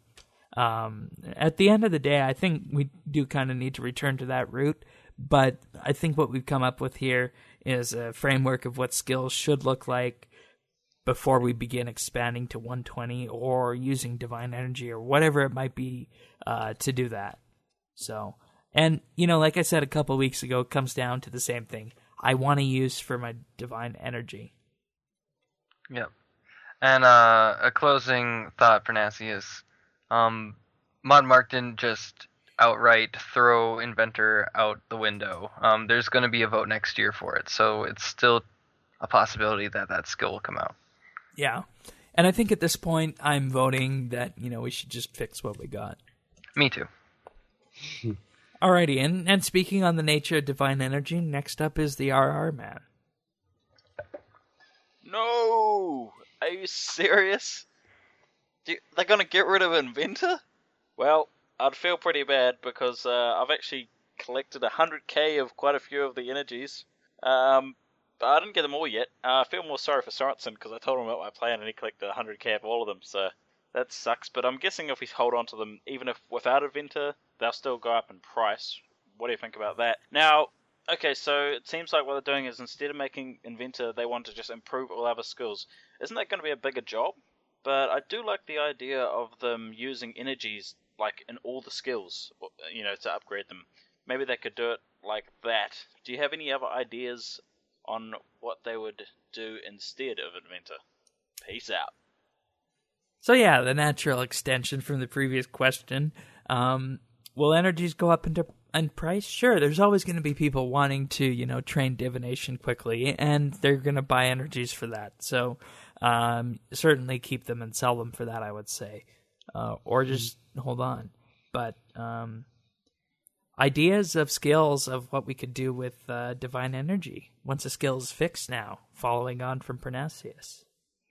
at the end of the day, I think we do kind of need to return to that route, but I think what we've come up with here is a framework of what skills should look like before we begin expanding to 120 or using divine energy or whatever it might be to do that. So, and, like I said a couple weeks ago, it comes down to the same thing. I want to use for my divine energy. Yep. And a closing thought for Nancy is, Modmark didn't just outright throw Inventor out the window. There's going to be a vote next year for it, so it's still a possibility that skill will come out. Yeah. And I think at this point, I'm voting that, we should just fix what we got. Me too. Alrighty, and speaking on the nature of divine energy, next up is the RR Man. No! Are you serious? They're gonna get rid of Inventor? Well, I'd feel pretty bad because I've actually collected 100k of quite a few of the energies. But I didn't get them all yet. I feel more sorry for Sorensen because I told him about my plan and he collected 100k of all of them, so that sucks. But I'm guessing if we hold on to them, even if without Inventor, they'll still go up in price. What do you think about that? Now, okay, so it seems like what they're doing is instead of making Inventor, they want to just improve all other skills. Isn't that going to be a bigger job? But I do like the idea of them using energies like in all the skills, to upgrade them. Maybe they could do it like that. Do you have any other ideas on what they would do instead of Inventor? Peace out. So yeah, the natural extension from the previous question. Will energies go up in price? Sure, there's always going to be people wanting to, train divination quickly, and they're going to buy energies for that. So certainly keep them and sell them for that, I would say. Or just hold on. But ideas of skills of what we could do with divine energy once a skill is fixed now, following on from Pernasius.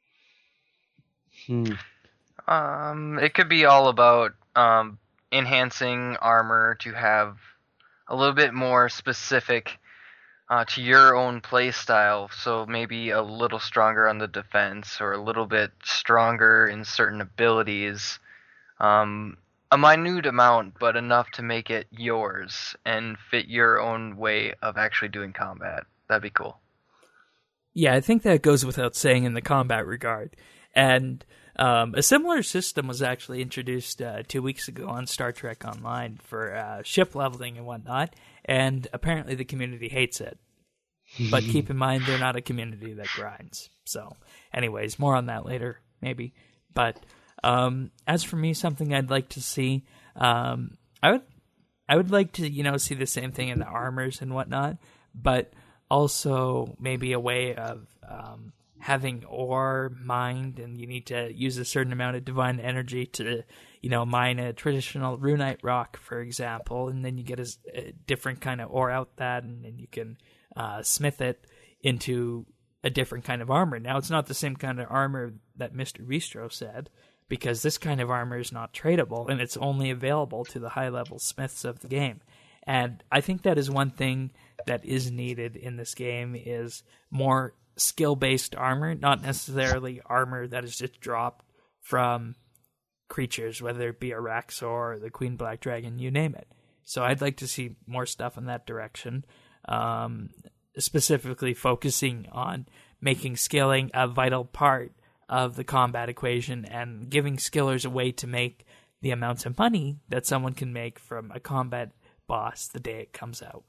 It could be all about enhancing armor to have a little bit more specific to your own play style. So maybe a little stronger on the defense or a little bit stronger in certain abilities. A minute amount, but enough to make it yours and fit your own way of actually doing combat. That'd be cool. Yeah, I think that goes without saying in the combat regard. And a similar system was actually introduced 2 weeks ago on Star Trek Online for ship leveling and whatnot, and apparently the community hates it. But keep in mind, they're not a community that grinds. So, anyways, more on that later, maybe. But as for me, something I'd like to see, I would like to, see the same thing in the armors and whatnot, but also maybe a way of having ore mined, and you need to use a certain amount of divine energy to, mine a traditional runite rock, for example, and then you get a different kind of ore out that, and then you can smith it into a different kind of armor. Now, it's not the same kind of armor that Mr. Bistro said, because this kind of armor is not tradable, and it's only available to the high-level smiths of the game. And I think that is one thing that is needed in this game, is more skill-based armor, not necessarily armor that is just dropped from creatures, whether it be a Raxor or the Queen Black Dragon, you name it. So I'd like to see more stuff in that direction, specifically focusing on making skilling a vital part of the combat equation and giving skillers a way to make the amounts of money that someone can make from a combat boss the day it comes out.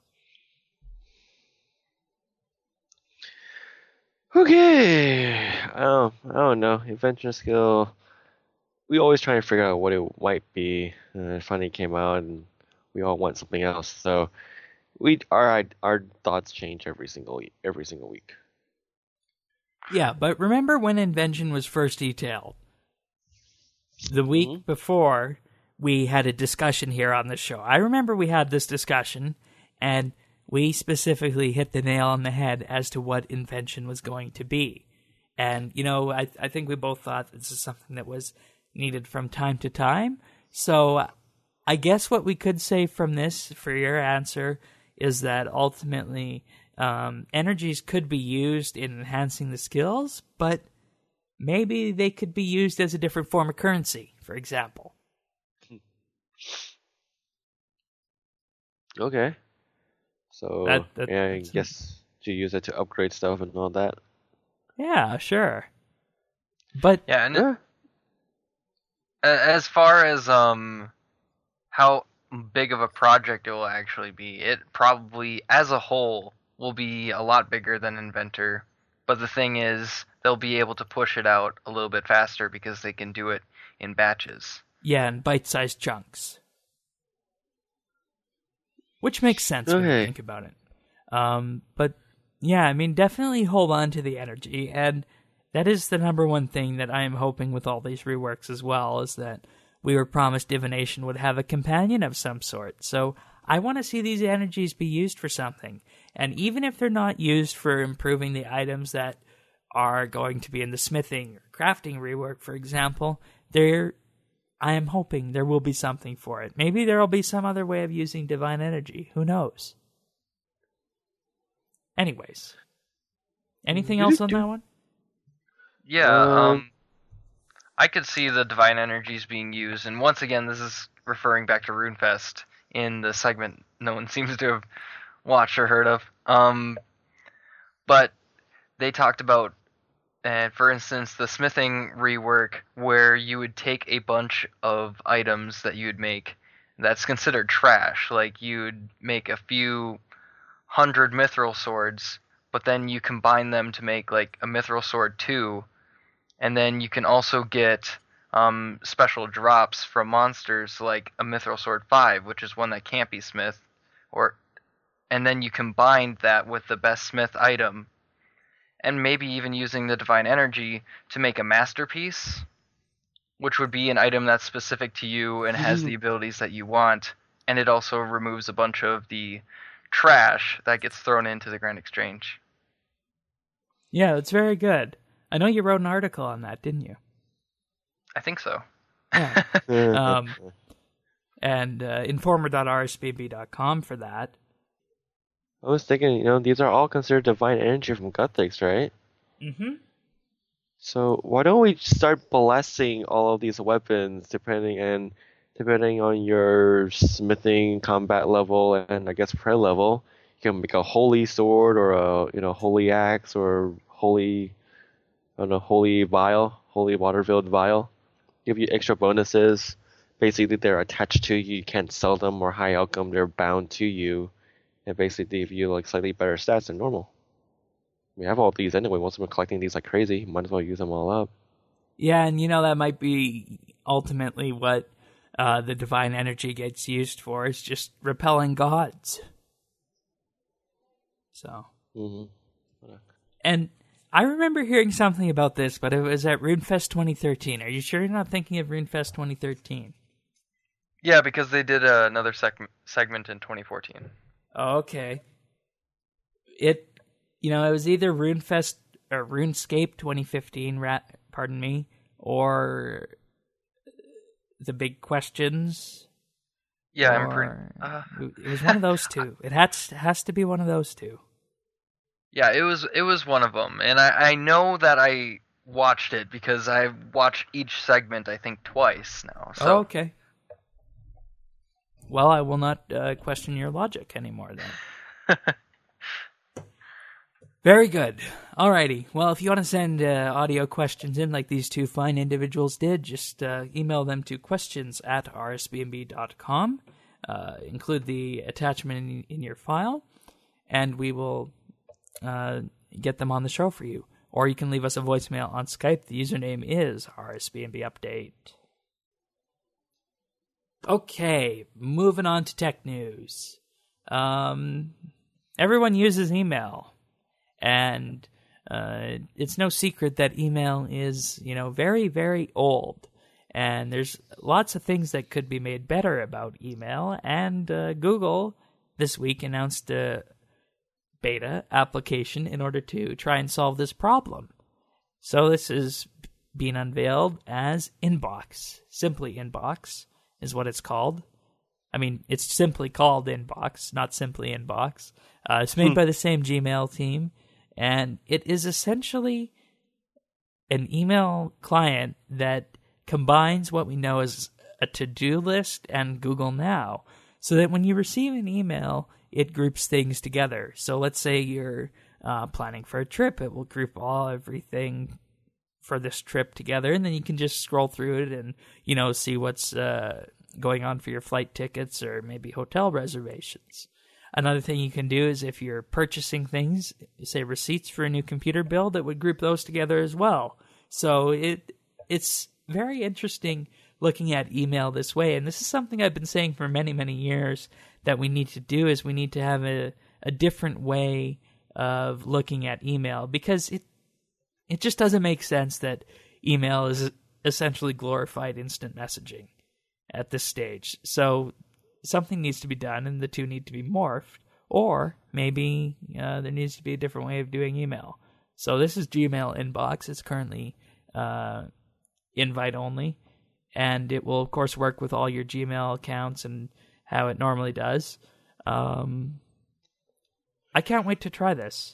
Okay. I don't know. Adventure skill. We always try and figure out what it might be. It finally came out, and we all want something else. So our thoughts change every single week. Yeah, but remember when Invention was first detailed? The week before, we had a discussion here on the show. I remember we had this discussion, and we specifically hit the nail on the head as to what Invention was going to be. And, I think we both thought this is something that was needed from time to time. So I guess what we could say from this, for your answer, is that ultimately energies could be used in enhancing the skills, but maybe they could be used as a different form of currency, for example. Okay. So, I guess you use it to upgrade stuff and all that. Yeah, sure. But yeah, and as far as how big of a project it will actually be, it probably, as a whole, will be a lot bigger than Inventor. But the thing is, they'll be able to push it out a little bit faster because they can do it in batches. Yeah, in bite-sized chunks. Which makes sense when you think about it. But, yeah, definitely hold on to the energy. And that is the number one thing that I am hoping with all these reworks as well, is that we were promised Divination would have a companion of some sort. So I want to see these energies be used for something. And even if they're not used for improving the items that are going to be in the smithing or crafting rework, for example, I am hoping there will be something for it. Maybe there will be some other way of using divine energy. Who knows? Anyways. Anything else on that one? Yeah, I could see the divine energies being used, and once again, this is referring back to RuneFest in the segment no one seems to have watched or heard of. But they talked about, for instance, the smithing rework, where you would take a bunch of items that you would make that's considered trash. Like, you'd make a few hundred mithril swords, but then you combine them to make like a mithril sword 2, and then you can also get special drops from monsters like a mithril sword 5, which is one that can't be smith, and then you combine that with the best smith item, and maybe even using the divine energy to make a masterpiece, which would be an item that's specific to you and has the abilities that you want, and it also removes a bunch of the trash that gets thrown into the Grand Exchange. Yeah, it's very good. I know you wrote an article on that, didn't you? I think so. Yeah. And informer.rsbb.com for that. I was thinking, these are all considered divine energy from Guthix, right? Mm-hmm. So why don't we start blessing all of these weapons depending on your smithing combat level and I guess prayer level? You can make a holy sword or a holy axe or holy vial, holy water-filled vial. Give you extra bonuses. Basically, they're attached to you. You can't sell them or high outcome. They're bound to you, and basically give you like slightly better stats than normal. We have all these anyway. Once we're collecting these like crazy, might as well use them all up. Yeah, and that might be ultimately what the divine energy gets used for, is just repelling gods. So. Mm-hmm. And I remember hearing something about this, but it was at RuneFest 2013. Are you sure you're not thinking of RuneFest 2013? Yeah, because they did another segment in 2014. Oh, okay. It was either RuneFest or RuneScape 2015, or the big questions. Yeah, It was one of those two. It has to be one of those two. Yeah, it was one of them, and I know that I watched it because I've watched each segment I think twice now. So. Oh, okay. Well, I will not question your logic anymore then. Very good. Alrighty. Well, if you want to send audio questions in like these two fine individuals did, just email them to questions@rsbnb.com. Include the attachment in your file, and we will get them on the show for you. Or you can leave us a voicemail on Skype. The username is RSBNB Update. Okay, moving on to tech news. Everyone uses email, and it's no secret that email is, very, very old. And there's lots of things that could be made better about email. And Google this week announced a beta application in order to try and solve this problem. So this is being unveiled as Inbox. Simply Inbox is what it's called. I mean, it's simply called Inbox, not simply Inbox. It's made by the same Gmail team, and it is essentially an email client that combines what we know as a to-do list and Google Now, so that when you receive an email, it groups things together. So let's say you're planning for a trip. It will group everything for this trip together, and then you can just scroll through it and, see what's going on for your flight tickets or maybe hotel reservations. Another thing you can do is if you're purchasing things, say receipts for a new computer build, it would group those together as well. So it's very interesting looking at email this way, and this is something I've been saying for many, many years that we need to do is we need to have a different way of looking at email, because it just doesn't make sense that email is essentially glorified instant messaging at this stage. So something needs to be done, and the two need to be morphed, or maybe there needs to be a different way of doing email. So this is Gmail Inbox. It's currently invite only, and it will, of course, work with all your Gmail accounts and how it normally does. I can't wait to try this.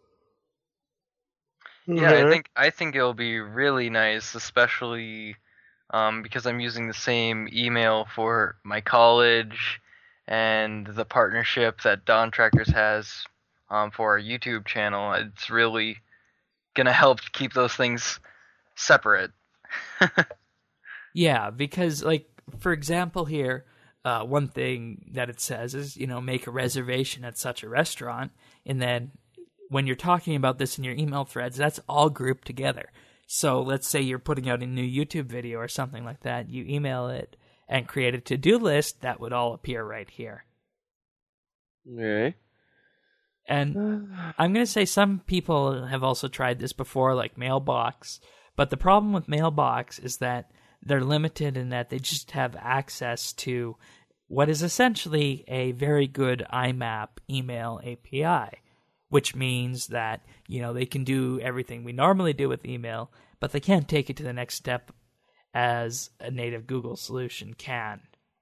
Yeah, I think it'll be really nice, especially because I'm using the same email for my college and the partnership that Dawn Trackers has for our YouTube channel. It's really gonna help keep those things separate. Yeah, because, for example here, one thing that it says is, make a reservation at such a restaurant, and then when you're talking about this in your email threads, that's all grouped together. So let's say you're putting out a new YouTube video or something like that, you email it and create a to-do list, that would all appear right here. Okay. And I'm going to say some people have also tried this before, like Mailbox, but the problem with Mailbox is that they're limited in that they just have access to what is essentially a very good IMAP email API, which means that, they can do everything we normally do with email, but they can't take it to the next step as a native Google solution can.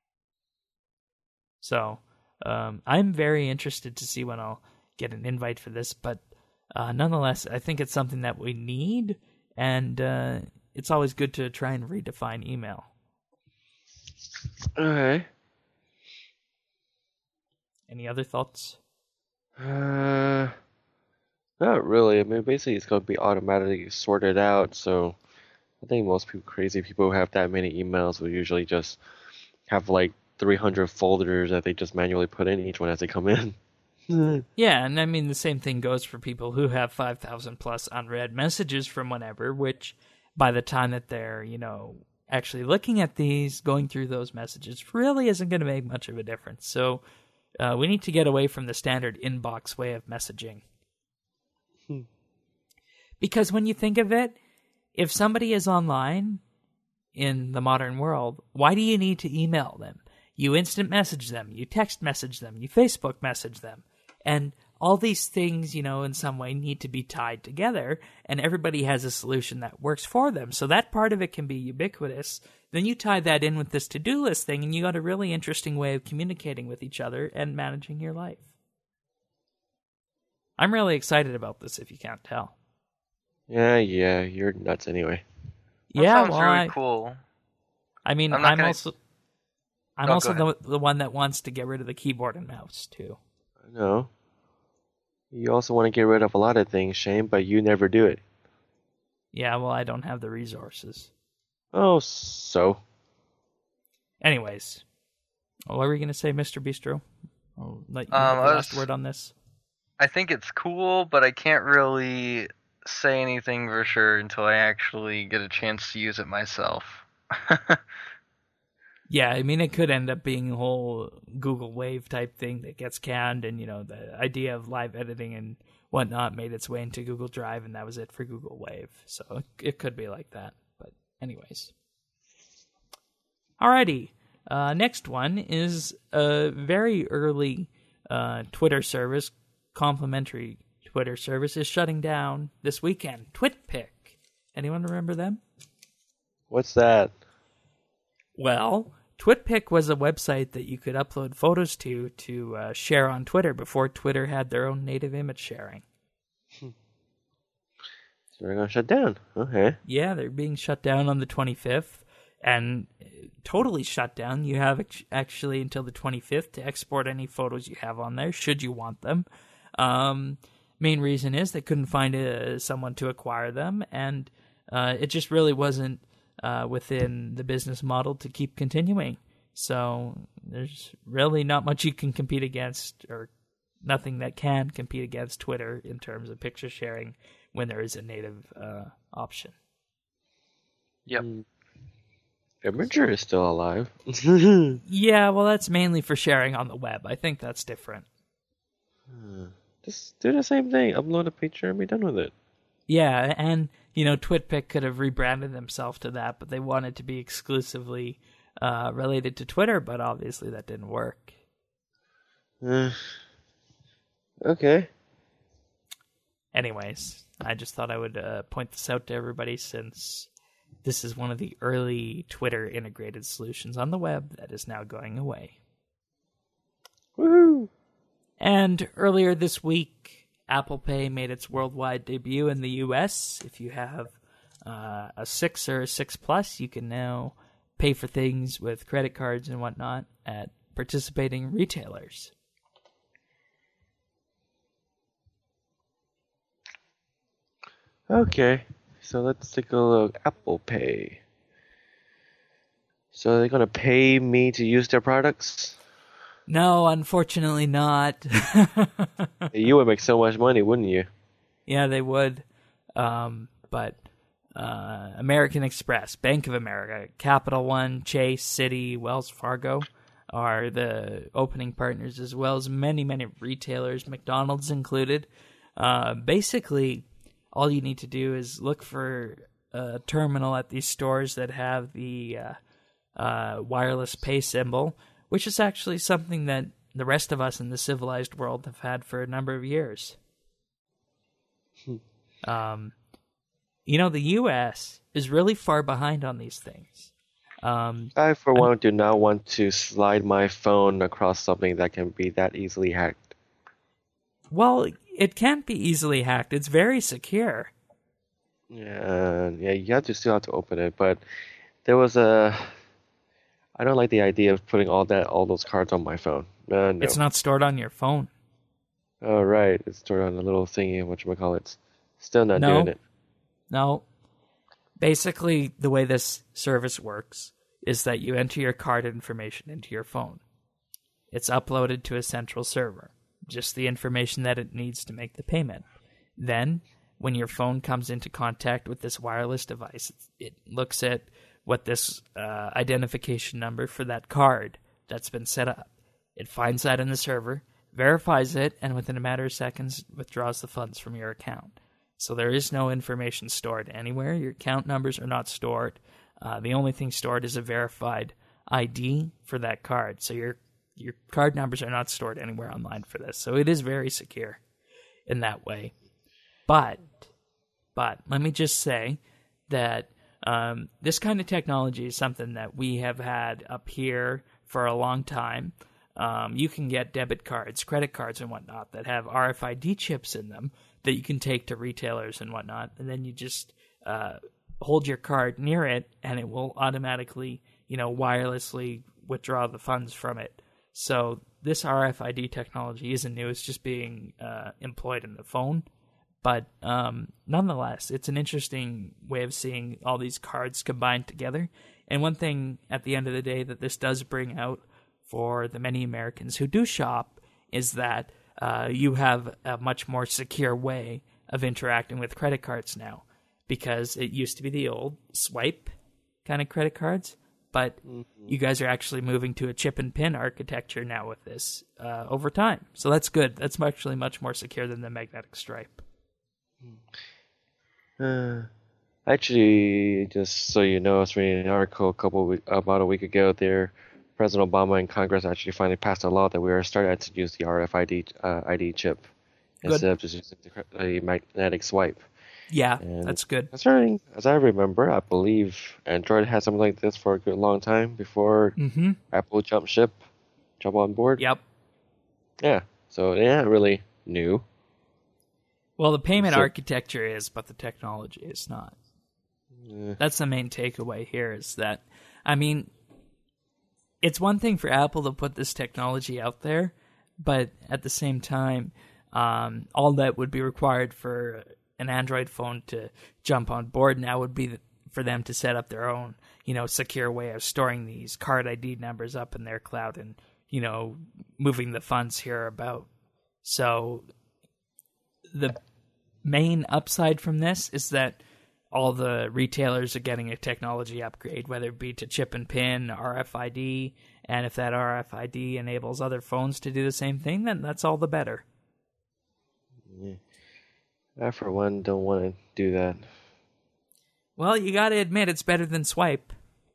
So, I'm very interested to see when I'll get an invite for this, but nonetheless, I think it's something that we need, and it's always good to try and redefine email. Okay. Any other thoughts? Not really. I mean, basically, it's going to be automatically sorted out. So, I think most crazy people who have that many emails will usually just have 300 folders that they just manually put in each one as they come in. Yeah, and I mean the same thing goes for people who have 5,000 plus unread messages from whenever, which by the time that they're, actually looking at these, going through those messages, really isn't going to make much of a difference. So we need to get away from the standard inbox way of messaging. Because when you think of it, if somebody is online in the modern world, why do you need to email them? You instant message them, you text message them, you Facebook message them. And all these things, in some way need to be tied together, and everybody has a solution that works for them. So that part of it can be ubiquitous. Then you tie that in with this to-do list thing, and you got a really interesting way of communicating with each other and managing your life. I'm really excited about this, if you can't tell. Yeah, you're nuts anyway. That Yeah, sounds well, really cool. I mean, I'm not I'm gonna- also No, go the one that wants to get rid of the keyboard and mouse too. I know. You also want to get rid of a lot of things, Shane, but you never do it. Yeah, well, I don't have the resources. Oh, so? Anyways, what were you going to say, Mr. Bistro? I'll let you I have the was- last word on this. I think it's cool, but I can't really say anything for sure until I actually get a chance to use it myself. Yeah, I mean, it could end up being a whole Google Wave type thing that gets canned, and, the idea of live editing and whatnot made its way into Google Drive, and that was it for Google Wave. So it could be like that. But anyways. Alrighty. Next one is a very early Twitter service, complimentary Twitter service, is shutting down this weekend. TwitPic. Anyone remember them? What's that? Well, TwitPic was a website that you could upload photos to share on Twitter before Twitter had their own native image sharing. So they're going to shut down. Okay. Yeah, they're being shut down on the 25th, and totally shut down. You have actually until the 25th to export any photos you have on there, should you want them. Main reason is they couldn't find someone to acquire them, and it just really wasn't within the business model to keep continuing. So there's really not much you can compete against, or nothing that can compete against Twitter in terms of picture sharing when there is a native option. Yep. Imgur is still alive. Yeah, well, that's mainly for sharing on the web. I think that's different. Just do the same thing. Upload a picture and be done with it. Yeah, and, TwitPic could have rebranded themselves to that, but they wanted to be exclusively related to Twitter, but obviously that didn't work. Okay. Anyways, I just thought I would point this out to everybody, since this is one of the early Twitter integrated solutions on the web that is now going away. Woohoo! And earlier this week, Apple Pay made its worldwide debut in the US. If you have a 6 or a 6 Plus, you can now pay for things with credit cards and whatnot at participating retailers. Okay, so let's take a look. Apple Pay. So they're gonna pay me to use their products? No, unfortunately not. You would make so much money, wouldn't you? Yeah, they would. But American Express, Bank of America, Capital One, Chase, Citi, Wells Fargo are the opening partners, as well as many, many retailers, McDonald's included. Basically, all you need to do is look for a terminal at these stores that have the wireless pay symbol, which is actually something that the rest of us in the civilized world have had for a number of years. The U.S. is really far behind on these things. I, for one, do not want to slide my phone across something that can be that easily hacked. Well, it can't be easily hacked. It's very secure. Yeah, you still have to open it, but there was I don't like the idea of putting all those cards on my phone. No. It's not stored on your phone. Oh, right. It's stored on a little thingy, whatchamacallits. Still not No. doing it. No. Basically, the way this service works is that you enter your card information into your phone. It's uploaded to a central server, just the information that it needs to make the payment. Then, when your phone comes into contact with this wireless device, it looks at what this identification number for that card that's been set up. It finds that in the server, verifies it, and within a matter of seconds withdraws the funds from your account. So there is no information stored anywhere. Your account numbers are not stored. The only thing stored is a verified ID for that card. So your card numbers are not stored anywhere online for this. So it is very secure. in that way. But let me just say that this kind of technology is something that we have had up here for a long time. You can get debit cards, credit cards, and whatnot that have RFID chips in them that you can take to retailers and whatnot, and then you just hold your card near it, and it will automatically, wirelessly withdraw the funds from it. So this RFID technology isn't new; it's just being employed in the phone. But nonetheless, it's an interesting way of seeing all these cards combined together. And one thing at the end of the day that this does bring out for the many Americans who do shop is that you have a much more secure way of interacting with credit cards now, because it used to be the old swipe kind of credit cards, but you guys are actually moving to a chip and pin architecture now with this over time. So that's good. That's actually much more secure than the magnetic stripe. Actually, just so you know, I was reading an article about a week ago there. President Obama and Congress actually finally passed a law that we are starting to use the RFID ID chip instead of just using the magnetic swipe. Yeah, And that's good. concerning, as I remember, I believe Android had something like this for a good long time before Apple jumped on board. Yep. Yeah, so they're not really new. Well, the payment architecture is, but the technology is not. That's the main takeaway here is that, it's one thing for Apple to put this technology out there, but at the same time, all that would be required for an Android phone to jump on board now would be for them to set up their own, secure way of storing these card ID numbers up in their cloud and, moving the funds here about. So the main upside from this is that all the retailers are getting a technology upgrade, whether it be to chip and pin, RFID, and if that RFID enables other phones to do the same thing, then that's all the better. Yeah. I, for one, don't want to do that. Well, you gotta admit, it's better than swipe.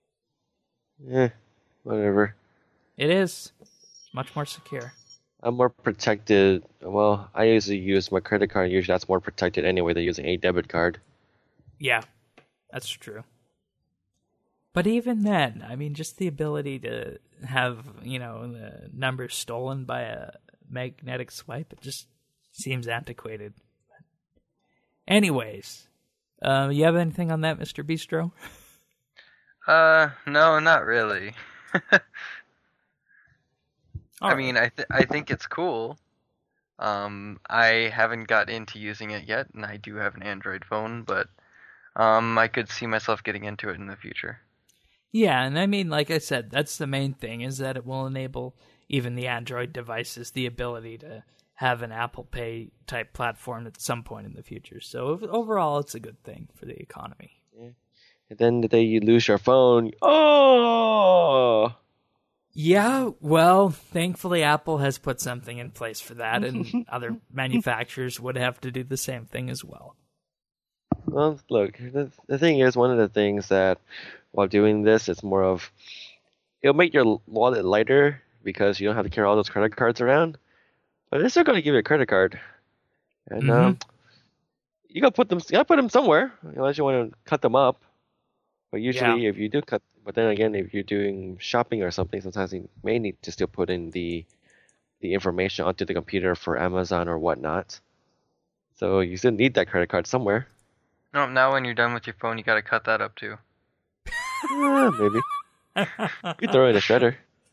Whatever. It is. Much more secure. I'm more protected. Well, I usually use my credit card. Usually that's more protected anyway than using a debit card. Yeah, that's true. But even then, just the ability to have, the numbers stolen by a magnetic swipe, it just seems antiquated. Anyways, you have anything on that, Mr. Bistro? No, not really. I think it's cool. I haven't got into using it yet, and I do have an Android phone, but I could see myself getting into it in the future. Yeah, and like I said, that's the main thing, is that it will enable even the Android devices the ability to have an Apple Pay type platform at some point in the future. So overall, it's a good thing for the economy. Yeah. And then the day you lose your phone, oh! Yeah, well, thankfully Apple has put something in place for that, and other manufacturers would have to do the same thing as well. Well, look, the thing is, one of the things that while doing this, it's more of, it'll make your wallet lighter because you don't have to carry all those credit cards around. But they're still going to give you a credit card, and you gotta put them somewhere unless you want to cut them up. But usually, if you do cut, but then again, if you're doing shopping or something, sometimes you may need to still put in the information onto the computer for Amazon or whatnot. So you still need that credit card somewhere. No, now when you're done with your phone, you gotta cut that up too. Maybe. You throw it in a shredder.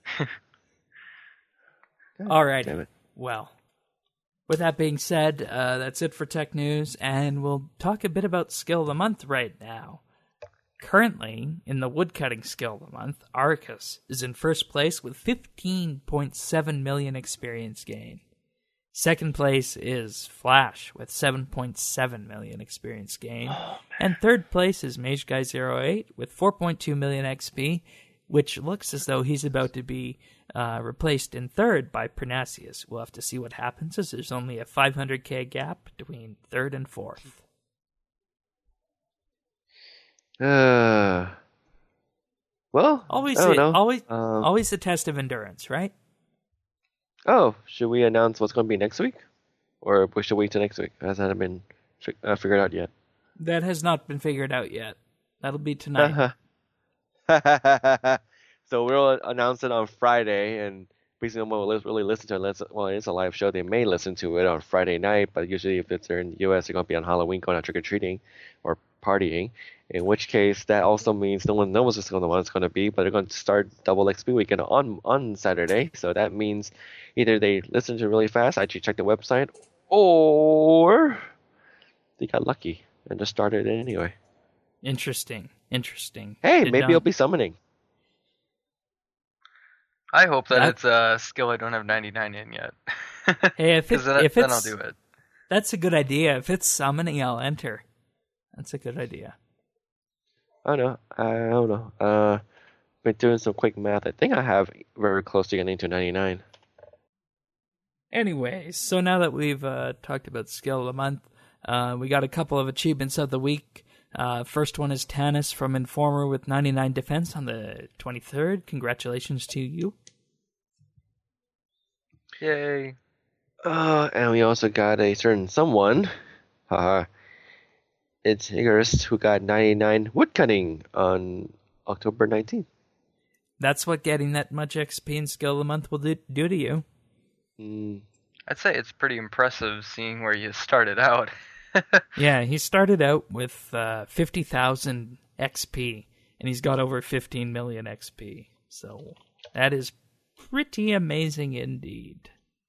All right. Damn it. Well, with that being said, that's it for tech news, and we'll talk a bit about Skill of the Month right now. Currently, in the woodcutting Skill of the Month, Arcus is in first place with 15.7 million experience gain. Second place is Flash with 7.7 million experience gain. And third place is MageGuy08 with 4.2 million XP, which looks as though he's about to be replaced in third by Pernasius. We'll have to see what happens, as there's only a 500k gap between third and fourth. Well, Always I don't know. Always the test of endurance, right? Oh, should we announce what's going to be next week? or we should wait till next week? Has that been figured out yet? That has not been figured out yet. That'll be tonight. So we'll announce it on Friday, and basically, no one will really listen to it. Well, it's a live show. They may listen to it on Friday night, but usually, if they're in the U.S., they're going to be on Halloween, going out trick or treating or partying. In which case, that also means no one knows what's going to be, but they're going to start Double XP weekend on Saturday. So that means either they listen to it really fast, actually check the website, or they got lucky and just started it anyway. Interesting. Hey, maybe it'll be summoning. I hope that it's a skill I don't have 99 in yet. Hey, then I'll do it. That's a good idea. If it's summoning, I'll enter. That's a good idea. I don't know. Been doing some quick math. I think I have very close to getting to 99. Anyways, so now that we've talked about skill of the month, we got a couple of achievements of the week. First one is Tanis from Informer with 99 defense on the 23rd. Congratulations to you. Yay. And we also got a certain someone. It's Icarus who got 99 woodcutting on October 19th. That's what getting that much XP and skill of the month will do to you. I'd say it's pretty impressive seeing where you started out. Yeah, he started out with 50,000 XP, and he's got over 15 million XP. So that is pretty amazing indeed.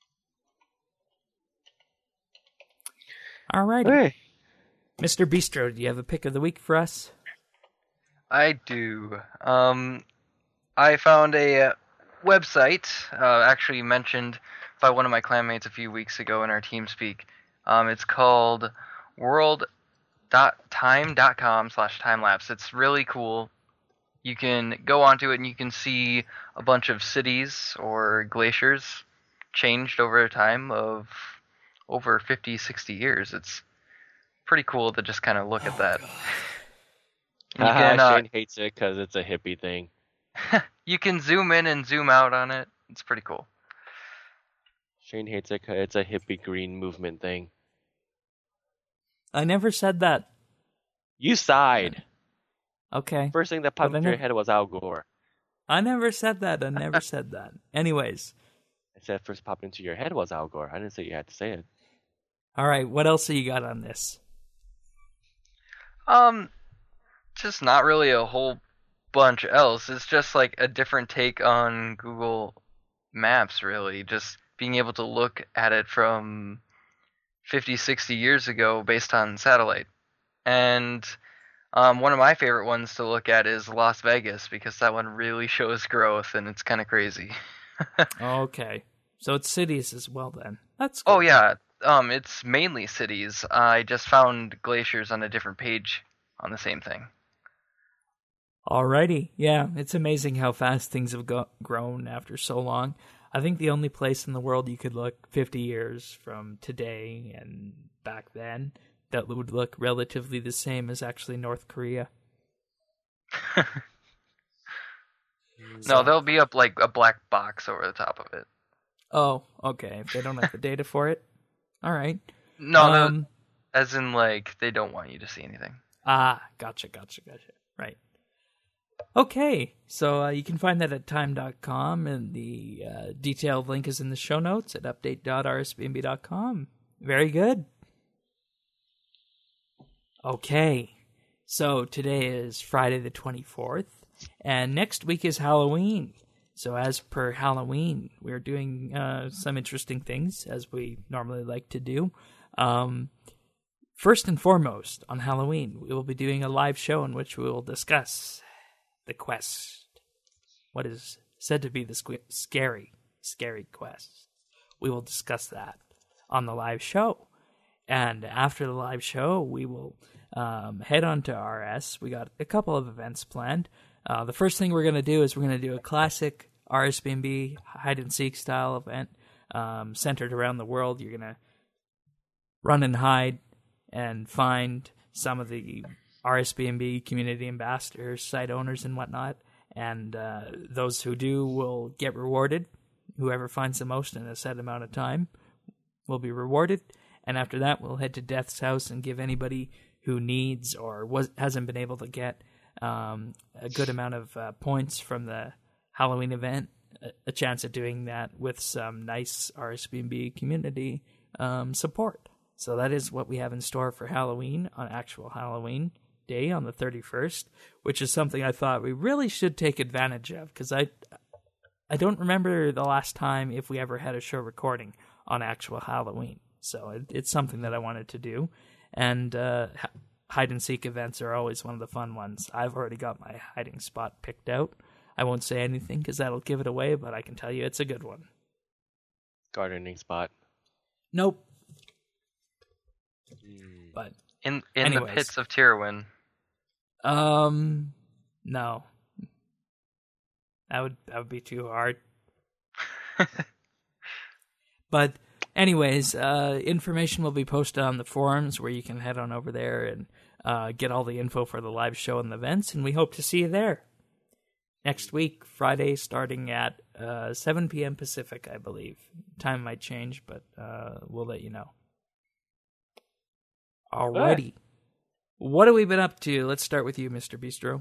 All right. Hey. Mr. Bistro, do you have a pick of the week for us? I do. I found a website, actually mentioned by one of my clanmates a few weeks ago in our TeamSpeak. It's called world.time.com/timelapse. It's really cool. You can go onto it and you can see a bunch of cities or glaciers changed over a time of over 50, 60 years. It's pretty cool to just kind of look at that. Shane hates it because it's a hippie thing. You can zoom in and zoom out on it. It's pretty cool. Shane hates it because it's a hippie green movement thing. I never said that. You sighed. Okay. First thing that popped into your head was Al Gore. I never said that. Anyways. I said first popped into your head was Al Gore. I didn't say you had to say it. All right. What else have you got on this? Just not really a whole bunch else. It's just like a different take on Google Maps, really. Just being able to look at it from 50, 60 years ago based on satellite. And one of my favorite ones to look at is Las Vegas, because that one really shows growth and it's kind of crazy. Okay. So it's cities as well then. That's cool. Oh yeah. It's mainly cities. I just found glaciers on a different page on the same thing. Alrighty. Yeah, it's amazing how fast things have grown after so long. I think the only place in the world you could look 50 years from today and back then that would look relatively the same is actually North Korea. No, there'll be like a black box over the top of it. Oh, okay. If they don't have the data for it. All right. No, as in like they don't want you to see anything. Ah, gotcha. Right. Okay, so you can find that at time.com, and the detailed link is in the show notes at update.rsbnb.com. Very good. Okay, so today is Friday the 24th, and next week is Halloween. So as per Halloween, we're doing some interesting things, as we normally like to do. First and foremost, on Halloween, we will be doing a live show in which we will discuss the quest. What is said to be the scary quest. We will discuss that on the live show. And after the live show, we will head on to RS. We got a couple of events planned. The first thing we're going to do is we're going to do a classic RSBNB hide-and-seek style event centered around the world. You're going to run and hide and find some of the RSBNB community ambassadors, site owners, and whatnot. And those who do will get rewarded. Whoever finds the most in a set amount of time will be rewarded. And after that, we'll head to Death's house and give anybody who needs or hasn't been able to get a good amount of points from the Halloween event a chance at doing that with some nice RSBNB community support. So that is what we have in store for Halloween on actual Halloween Day on the 31st, which is something I thought we really should take advantage of, because I don't remember the last time if we ever had a show recording on actual Halloween. So it's something that I wanted to do. And hide-and-seek events are always one of the fun ones. I've already got my hiding spot picked out. I won't say anything because that'll give it away, but I can tell you it's a good one. Gardening spot. Nope. But in anyways. the pits of Tyrwin. No. That would be too hard. But anyways, information will be posted on the forums where you can head on over there and get all the info for the live show and the events, and we hope to see you there next week, Friday, starting at 7 p.m. Pacific, I believe. Time might change, but we'll let you know. Alrighty. What have we been up to? Let's start with you, Mr. Bistro.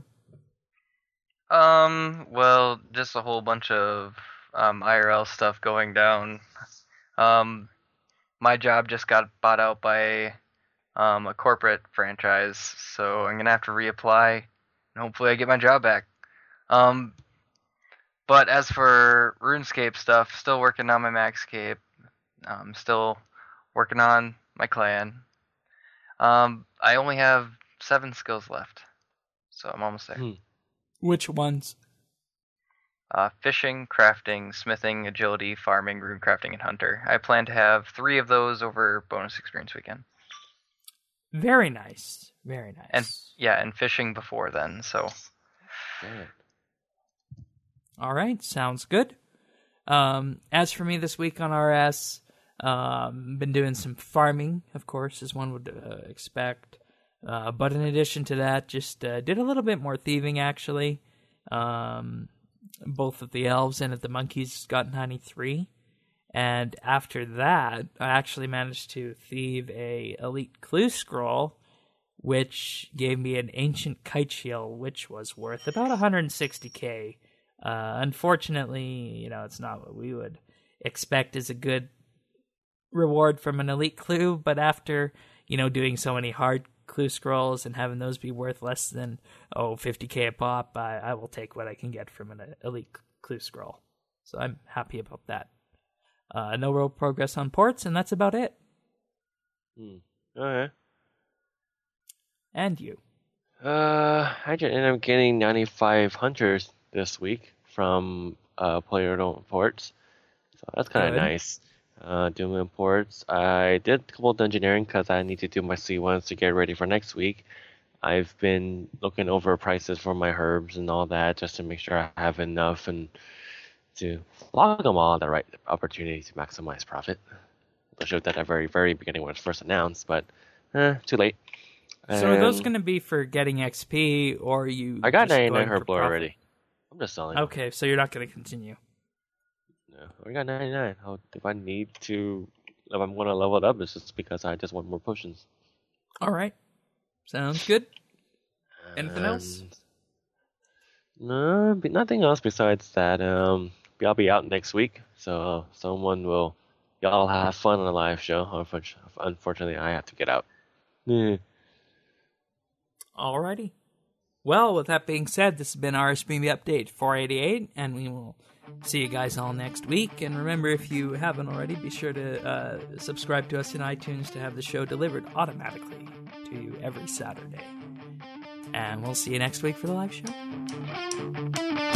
Well, just a whole bunch of IRL stuff going down. My job just got bought out by a corporate franchise, so I'm gonna have to reapply, and hopefully I get my job back. But as for RuneScape stuff, still working on my Maxscape. Still working on my clan. I only have 7 skills left, so I'm almost there. Which ones? Fishing, crafting, smithing, agility, farming, rune crafting, and hunter. I plan to have 3 of those over bonus experience weekend. Very nice. Very nice. And fishing before then, so. Good. All right, sounds good. As for me this week on RS, been doing some farming, of course, as one would expect. But in addition to that, just did a little bit more thieving, actually. Both at the elves and at the monkeys got 93. And after that, I actually managed to thieve a elite clue scroll, which gave me an ancient kite shield, which was worth about 160k. Unfortunately, it's not what we would expect as a good reward from an elite clue, but after, doing so many hard clue scrolls and having those be worth less than 50k a pop, I will take what I can get from an elite clue scroll. So I'm happy about that. No real progress on ports, and that's about it. Okay. And you? I ended up getting 95 hunters this week from player-owned ports, so that's kind of nice. Doing imports. I did a couple of dungeoneering because I need to do my C1s to get ready for next week. I've been looking over prices for my herbs and all that just to make sure I have enough and to log them all at the right opportunity to maximize profit. I showed that at the very, very beginning when it was first announced, but too late. So are those going to be for getting XP, or you? I got just 99 going herb for lore profit? already. I'm just selling. Okay, so you're not going to continue. No, I got 99. If I need to, if I'm going to level it up, it's just because I just want more potions. All right, sounds good. Anything else? No, nothing else besides that. I'll be out next week, so y'all have fun on the live show. Unfortunately, I have to get out. Alrighty. Well, with that being said, this has been RSBNB Update 488, and we will see you guys all next week. And remember, if you haven't already, be sure to subscribe to us in iTunes to have the show delivered automatically to you every Saturday. And we'll see you next week for the live show.